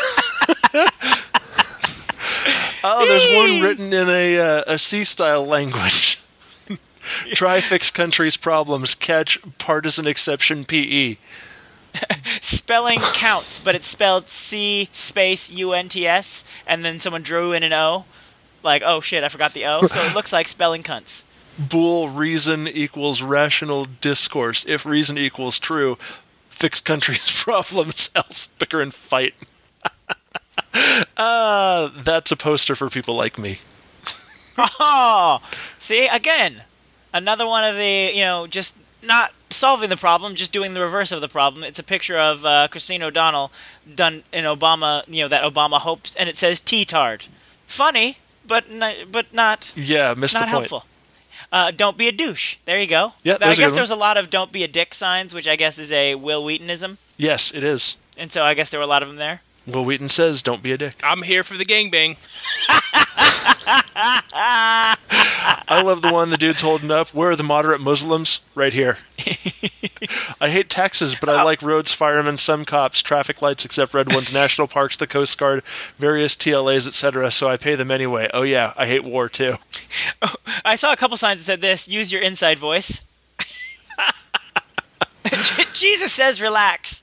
Oh, there's one written in a C-style language. Try fix country's problems. Catch partisan exception PE. Spelling counts, but it's spelled C space UNTS, and then someone drew in an O. Like, oh shit, I forgot the O. So it looks like spelling cunts. Bool reason equals rational discourse. If reason equals true, fix country's problems, else bicker and fight. That's a poster for people like me. Oh, see, again, another one of the, just not solving the problem, just doing the reverse of the problem. It's a picture of Christine O'Donnell done in Obama, that Obama hopes, and it says T-tard. Funny, but not. Yeah, missed not the point. Helpful. Don't be a douche. There you go. Yeah, I guess there was a lot of "don't be a dick" signs, which I guess is a Will Wheatonism. Yes, it is. And so I guess there were a lot of them there. Will Wheaton says, "Don't be a dick." I'm here for the gangbang. I love the one the dude's holding up. Where are the moderate Muslims? Right here. I hate taxes, but I like roads, firemen, some cops, traffic lights except red ones, national parks, the Coast Guard, various TLAs, etc. So I pay them anyway. Oh yeah, I hate war too. Oh, I saw a couple signs that said this: use your inside voice. Jesus says relax.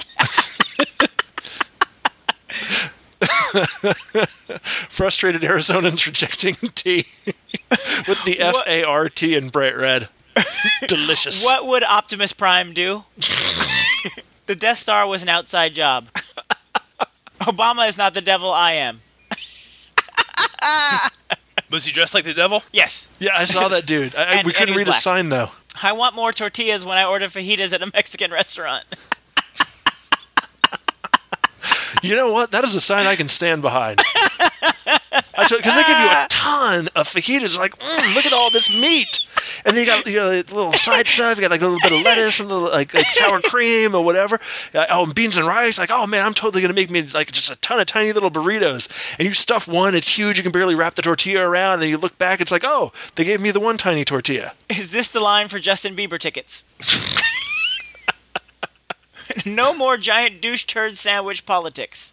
Frustrated Arizonans rejecting tea with the FART in bright red. Delicious. What would Optimus Prime do? The Death Star was an outside job. Obama is not the devil, I am. Was he dressed like the devil? Yes. Yeah, I saw that dude. We couldn't read black. a sign though. I want more tortillas when I order fajitas at a Mexican restaurant. You know what? That is a sign I can stand behind. Because they give you a ton of fajitas. Like, look at all this meat. And then you got little side stuff. You got like a little bit of lettuce and a little, like sour cream or whatever. And beans and rice. Like, oh man, I'm totally going to make me like just a ton of tiny little burritos. And you stuff one, it's huge. You can barely wrap the tortilla around. And then you look back, it's like, oh, they gave me the one tiny tortilla. Is this the line for Justin Bieber tickets? No more giant douche turd sandwich politics.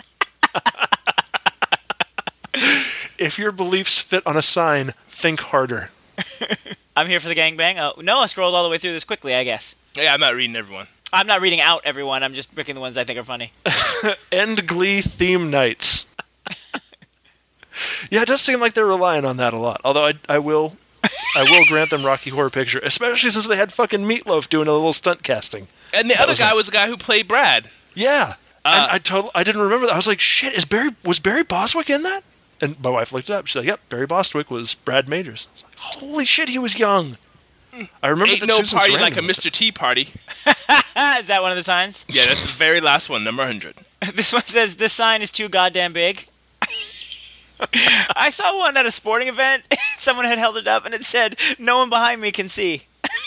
If your beliefs fit on a sign, think harder. I'm here for the gangbang. Oh, no, I scrolled all the way through this quickly, I guess. Yeah, I'm not reading everyone. I'm not reading out everyone. I'm just picking the ones I think are funny. End Glee theme nights. Yeah, it does seem like they're relying on that a lot. Although I will grant them Rocky Horror Picture, especially since they had fucking Meatloaf doing a little stunt casting. And the other guy was the guy who played Brad. Yeah. And I didn't remember that. I was like, shit, was Barry Bostwick in that? And my wife looked it up. She's like, yep, Barry Bostwick was Brad Majors. I was like, holy shit, he was young. I remember Ain't that no Susan party Sarandon like a was Mr. Tea party. Is that one of the signs? Yeah, that's the very last one, number 100. This one says, this sign is too goddamn big. I saw one at a sporting event. Someone had held it up and it said, no one behind me can see.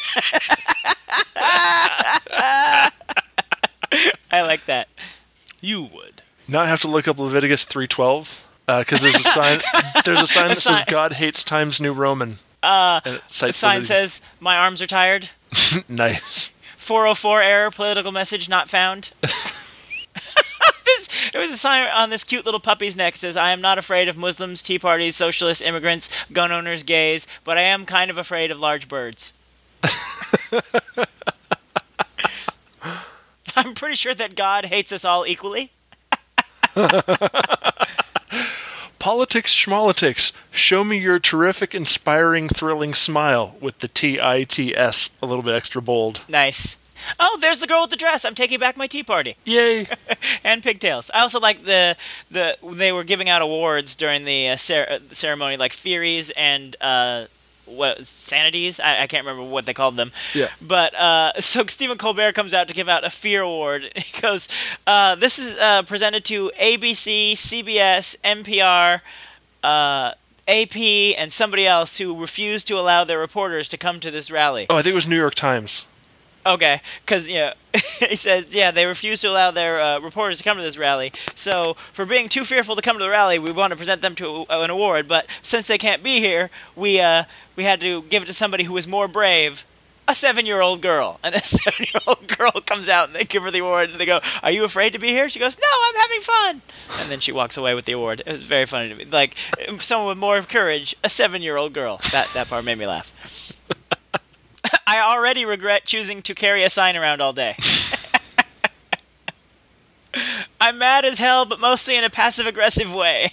I like that. You would. Now I have to look up Leviticus 3:12 because there's a sign. There's a sign that says God hates Times New Roman. The sign says, my arms are tired. Nice. 404 error, political message not found. There was a sign on this cute little puppy's neck that says, I am not afraid of Muslims, tea parties, socialists, immigrants, gun owners, gays, but I am kind of afraid of large birds. I'm pretty sure that God hates us all equally. Politics schmolitics. Show me your terrific, inspiring, thrilling smile with the TITS a little bit extra bold. Nice. Oh, there's the girl with the dress. I'm taking back my tea party. Yay! And pigtails. I also like the they were giving out awards during the ceremony, like Furies and Sanities. I can't remember what they called them. Yeah. But so Stephen Colbert comes out to give out a Fear Award. He goes, "This is presented to ABC, CBS, NPR." AP and somebody else who refused to allow their reporters to come to this rally. Oh, I think it was New York Times. Okay, because, he said, they refused to allow their reporters to come to this rally. So, for being too fearful to come to the rally, we want to present them to an award. But since they can't be here, we had to give it to somebody who was more brave, a 7-year-old girl. And a 7-year-old girl comes out, and they give her the award, and they go, "Are you afraid to be here?" She goes, "No, I'm having fun." And then she walks away with the award. It was very funny to me. Like, someone with more courage, a 7-year-old girl. That part made me laugh. I already regret choosing to carry a sign around all day. I'm mad as hell, but mostly in a passive-aggressive way.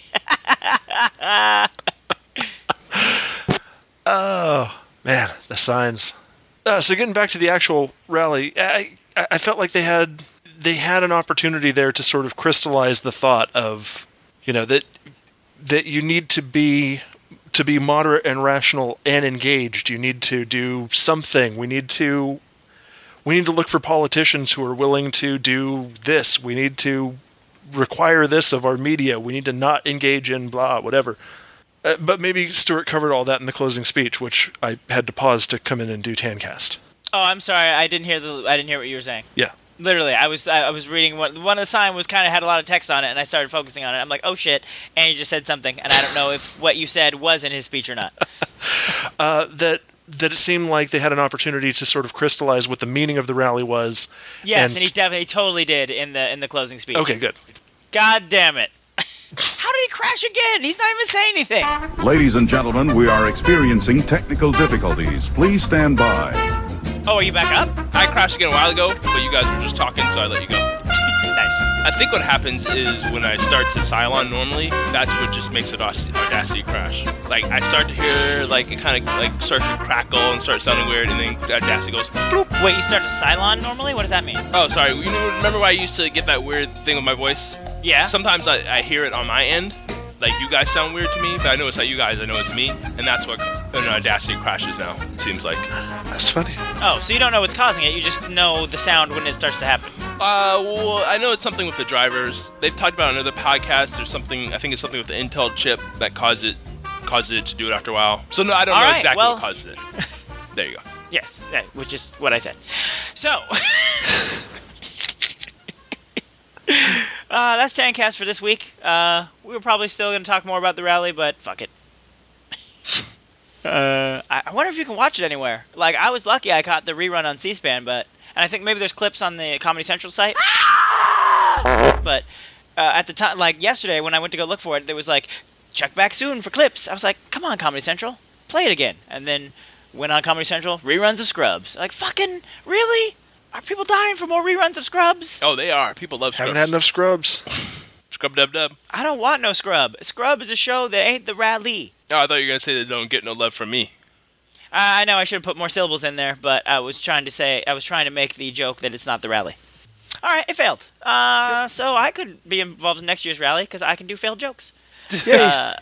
Oh, man, the signs. So getting back to the actual rally, I felt like they had an opportunity there to sort of crystallize the thought of, that you need to be moderate and rational and engaged. You need to do something. We need to look for politicians who are willing to do this. We need to require this of our media. We need to not engage in blah, whatever. But maybe Stuart covered all that in the closing speech, which I had to pause to come in and do Tancast. Oh, I'm sorry. I didn't hear what you were saying. Yeah. Literally, I was reading one of the signs was kind of had a lot of text on it, and I started focusing on it. I'm like, oh shit, and he just said something, and I don't know if what you said was in his speech or not. That it seemed like they had an opportunity to sort of crystallize what the meaning of the rally was. Yes, and he totally did in the closing speech. Okay, good. God damn it. How did he crash again? He's not even saying anything. Ladies and gentlemen, we are experiencing technical difficulties. Please stand by. Oh, are you back up? I crashed again a while ago, but you guys were just talking, so I let you go. Nice. I think what happens is when I start to Cylon normally, that's what just makes Audacity crash. Like, I start to hear, like, it kind of, like, starts to crackle and start sounding weird, and then Audacity goes, bloop. Wait, you start to Cylon normally? What does that mean? Oh, sorry. Remember when I used to get that weird thing with my voice? Yeah. Sometimes I hear it on my end. Like, you guys sound weird to me, but I know it's not you guys, I know it's me, and that's what Audacity crashes now, it seems like. That's funny. Oh, so you don't know what's causing it, you just know the sound when it starts to happen. Well, I know it's something with the drivers. They've talked about another podcast, there's something, I think it's something with the Intel chip that caused it to do it after a while. So, no, I don't know exactly what caused it. There you go. Yes, which is what I said. So... that's Tancast for this week. We were probably still going to talk more about the rally, but fuck it. I wonder if you can watch it anywhere. Like, I was lucky I caught the rerun on C-SPAN, and I think maybe there's clips on the Comedy Central site. But at the time, like yesterday when I went to go look for it, there was like, check back soon for clips. I was like, come on, Comedy Central, play it again. And then went on Comedy Central, reruns of Scrubs. Like, fucking, really? Are people dying for more reruns of Scrubs? Oh, they are. People love Scrubs. Haven't had enough Scrubs. Scrub dub dub. I don't want no Scrub. Scrub is a show that ain't the rally. Oh, I thought you were going to say they don't get no love from me. I know I should have put more syllables in there, but I was trying to make the joke that it's not the rally. All right, it failed. So I could be involved in next year's rally because I can do failed jokes. Catch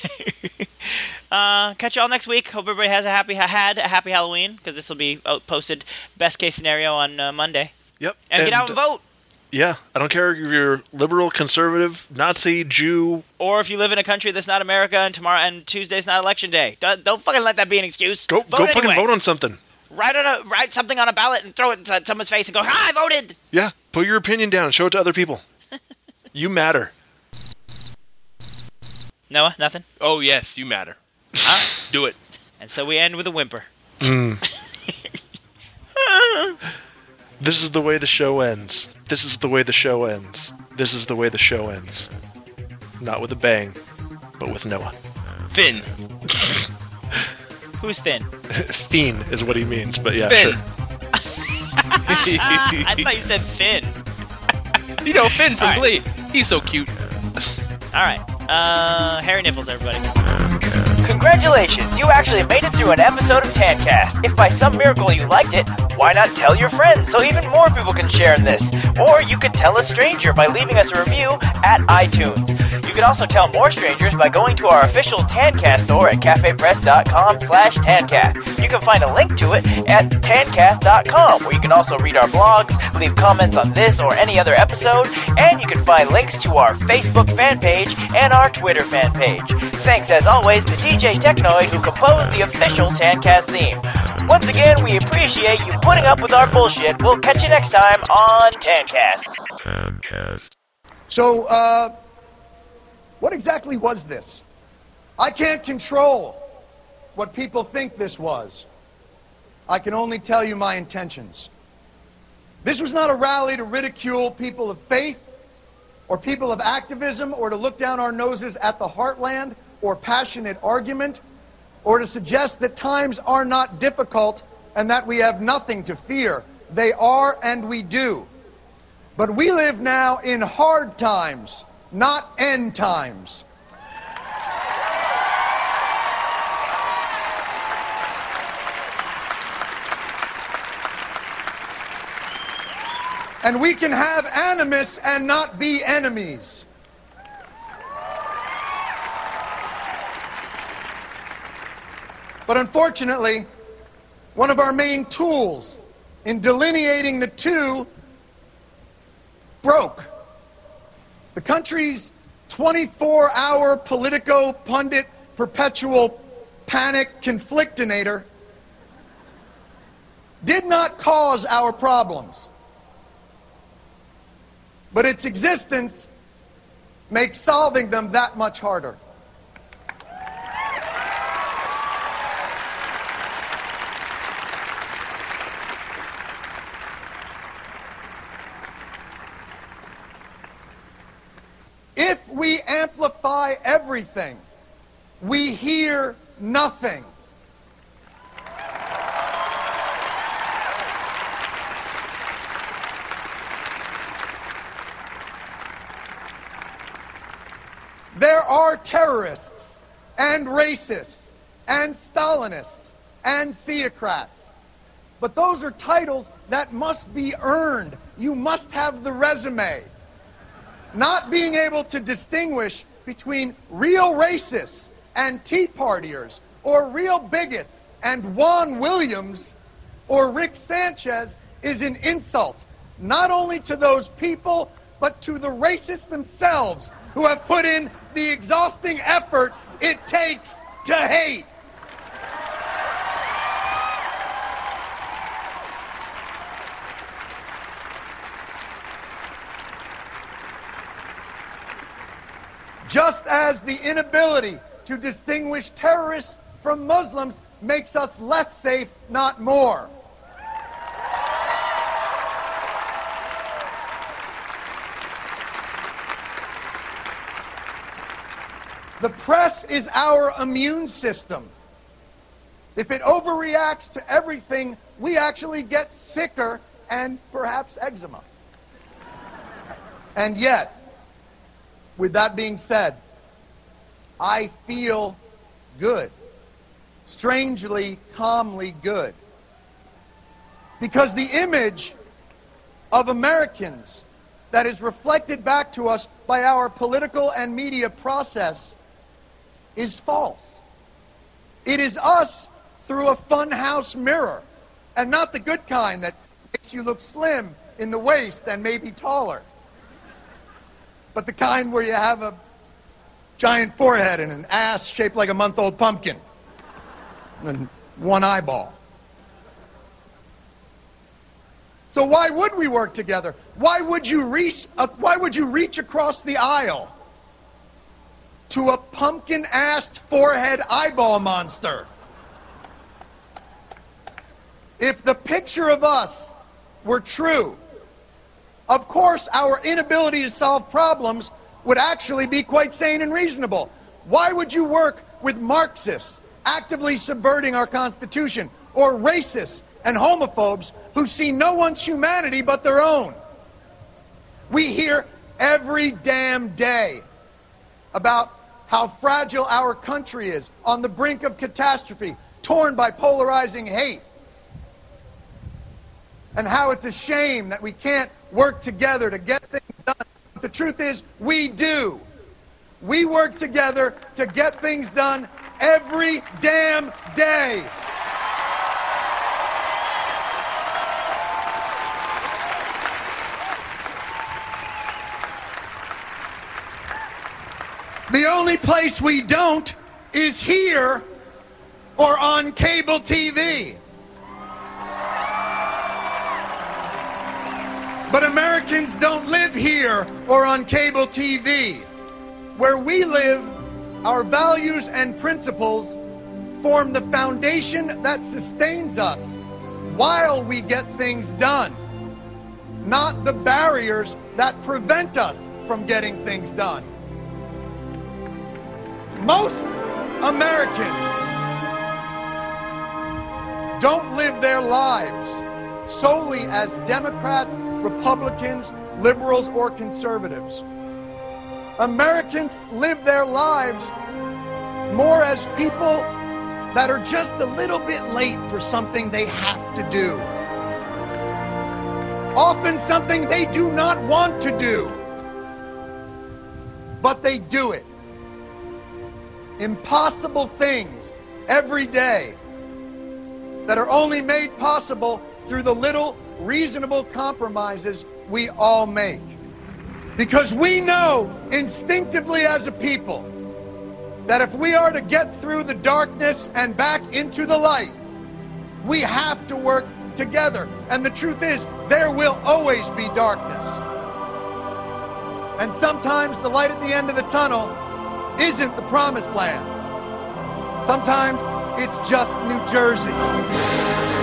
y'all next week. Hope everybody had a happy Halloween, because this will be posted best case scenario on Monday. Yep. And get out and vote. Yeah, I don't care if you're liberal, conservative, Nazi, Jew, or if you live in a country that's not America and Tuesday's not election day. Don't fucking let that be an excuse. Go fucking vote on something. Write something on a ballot and throw it in someone's face and go, "Hi, I voted." Yeah, put your opinion down and show it to other people. You matter. Noah, nothing? Oh yes, you matter. Do it. And so we end with a whimper. This is the way the show ends. This is the way the show ends. This is the way the show ends. Not with a bang, but with Noah. Finn. Who's Finn? Fiend is what he means, but yeah, Finn. sure. I thought you said Finn. You know, Finn from Glee. He's so cute. Alright. Hairy nipples, everybody. Congratulations, you actually made it through an episode of Tancast. If by some miracle you liked it, why not tell your friends so even more people can share in this? Or you could tell a stranger by leaving us a review at iTunes. You can also tell more strangers by going to our official Tancast store at cafepress.com/Tancast. You can find a link to it at tancast.com, where you can also read our blogs, leave comments on this or any other episode, and you can find links to our Facebook fan page and our Twitter fan page. Thanks as always to DJ Technoid, who composed the official Tancast theme. Once again, we appreciate you putting up with our bullshit. We'll catch you next time on Tancast. So, what exactly was this? I can't control what people think this was. I can only tell you my intentions. This was not a rally to ridicule people of faith or people of activism or to look down our noses at the heartland or passionate argument or to suggest that times are not difficult and that we have nothing to fear. They are, and we do. But we live now in hard times, not end times. And we can have animus and not be enemies. But unfortunately, one of our main tools in delineating the two broke. The country's 24-hour Politico pundit perpetual panic conflictinator did not cause our problems. But its existence makes solving them that much harder. If we amplify everything, we hear nothing. There are terrorists and racists and Stalinists and theocrats. But those are titles that must be earned. You must have the resume. Not being able to distinguish between real racists and Tea Partiers or real bigots and Juan Williams or Rick Sanchez is an insult, not only to those people, but to the racists themselves who have put in the exhausting effort it takes to hate. Just as the inability to distinguish terrorists from Muslims makes us less safe, not more. The press is our immune system. If it overreacts to everything, we actually get sicker and perhaps eczema. And yet, with that being said, I feel good. Strangely, calmly good. Because the image of Americans that is reflected back to us by our political and media process is false. It is us through a funhouse mirror, and not the good kind that makes you look slim in the waist and maybe taller, but the kind where you have a giant forehead and an ass shaped like a month-old pumpkin and one eyeball. So why would we work together? Why would you reach across the aisle to a pumpkin-assed forehead eyeball monster? If the picture of us were true, of course our inability to solve problems would actually be quite sane and reasonable. Why would you work with Marxists actively subverting our Constitution, or racists and homophobes who see no one's humanity but their own? We hear every damn day about how fragile our country is, on the brink of catastrophe, torn by polarizing hate. and how it's a shame that we can't work together to get things done. But the truth is, we do. We work together to get things done every damn day. The only place we don't is here or on cable TV. But Americans don't live here or on cable TV. Where we live, our values and principles form the foundation that sustains us while we get things done, not the barriers that prevent us from getting things done. Most Americans don't live their lives solely as Democrats, Republicans, liberals, or conservatives. Americans live their lives more as people that are just a little bit late for something they have to do. Often something they do not want to do, but they do it. Impossible things every day that are only made possible through the little reasonable compromises we all make. Because we know instinctively as a people that if we are to get through the darkness and back into the light, we have to work together. And the truth is, there will always be darkness. And sometimes the light at the end of the tunnel isn't the promised land. Sometimes it's just New Jersey.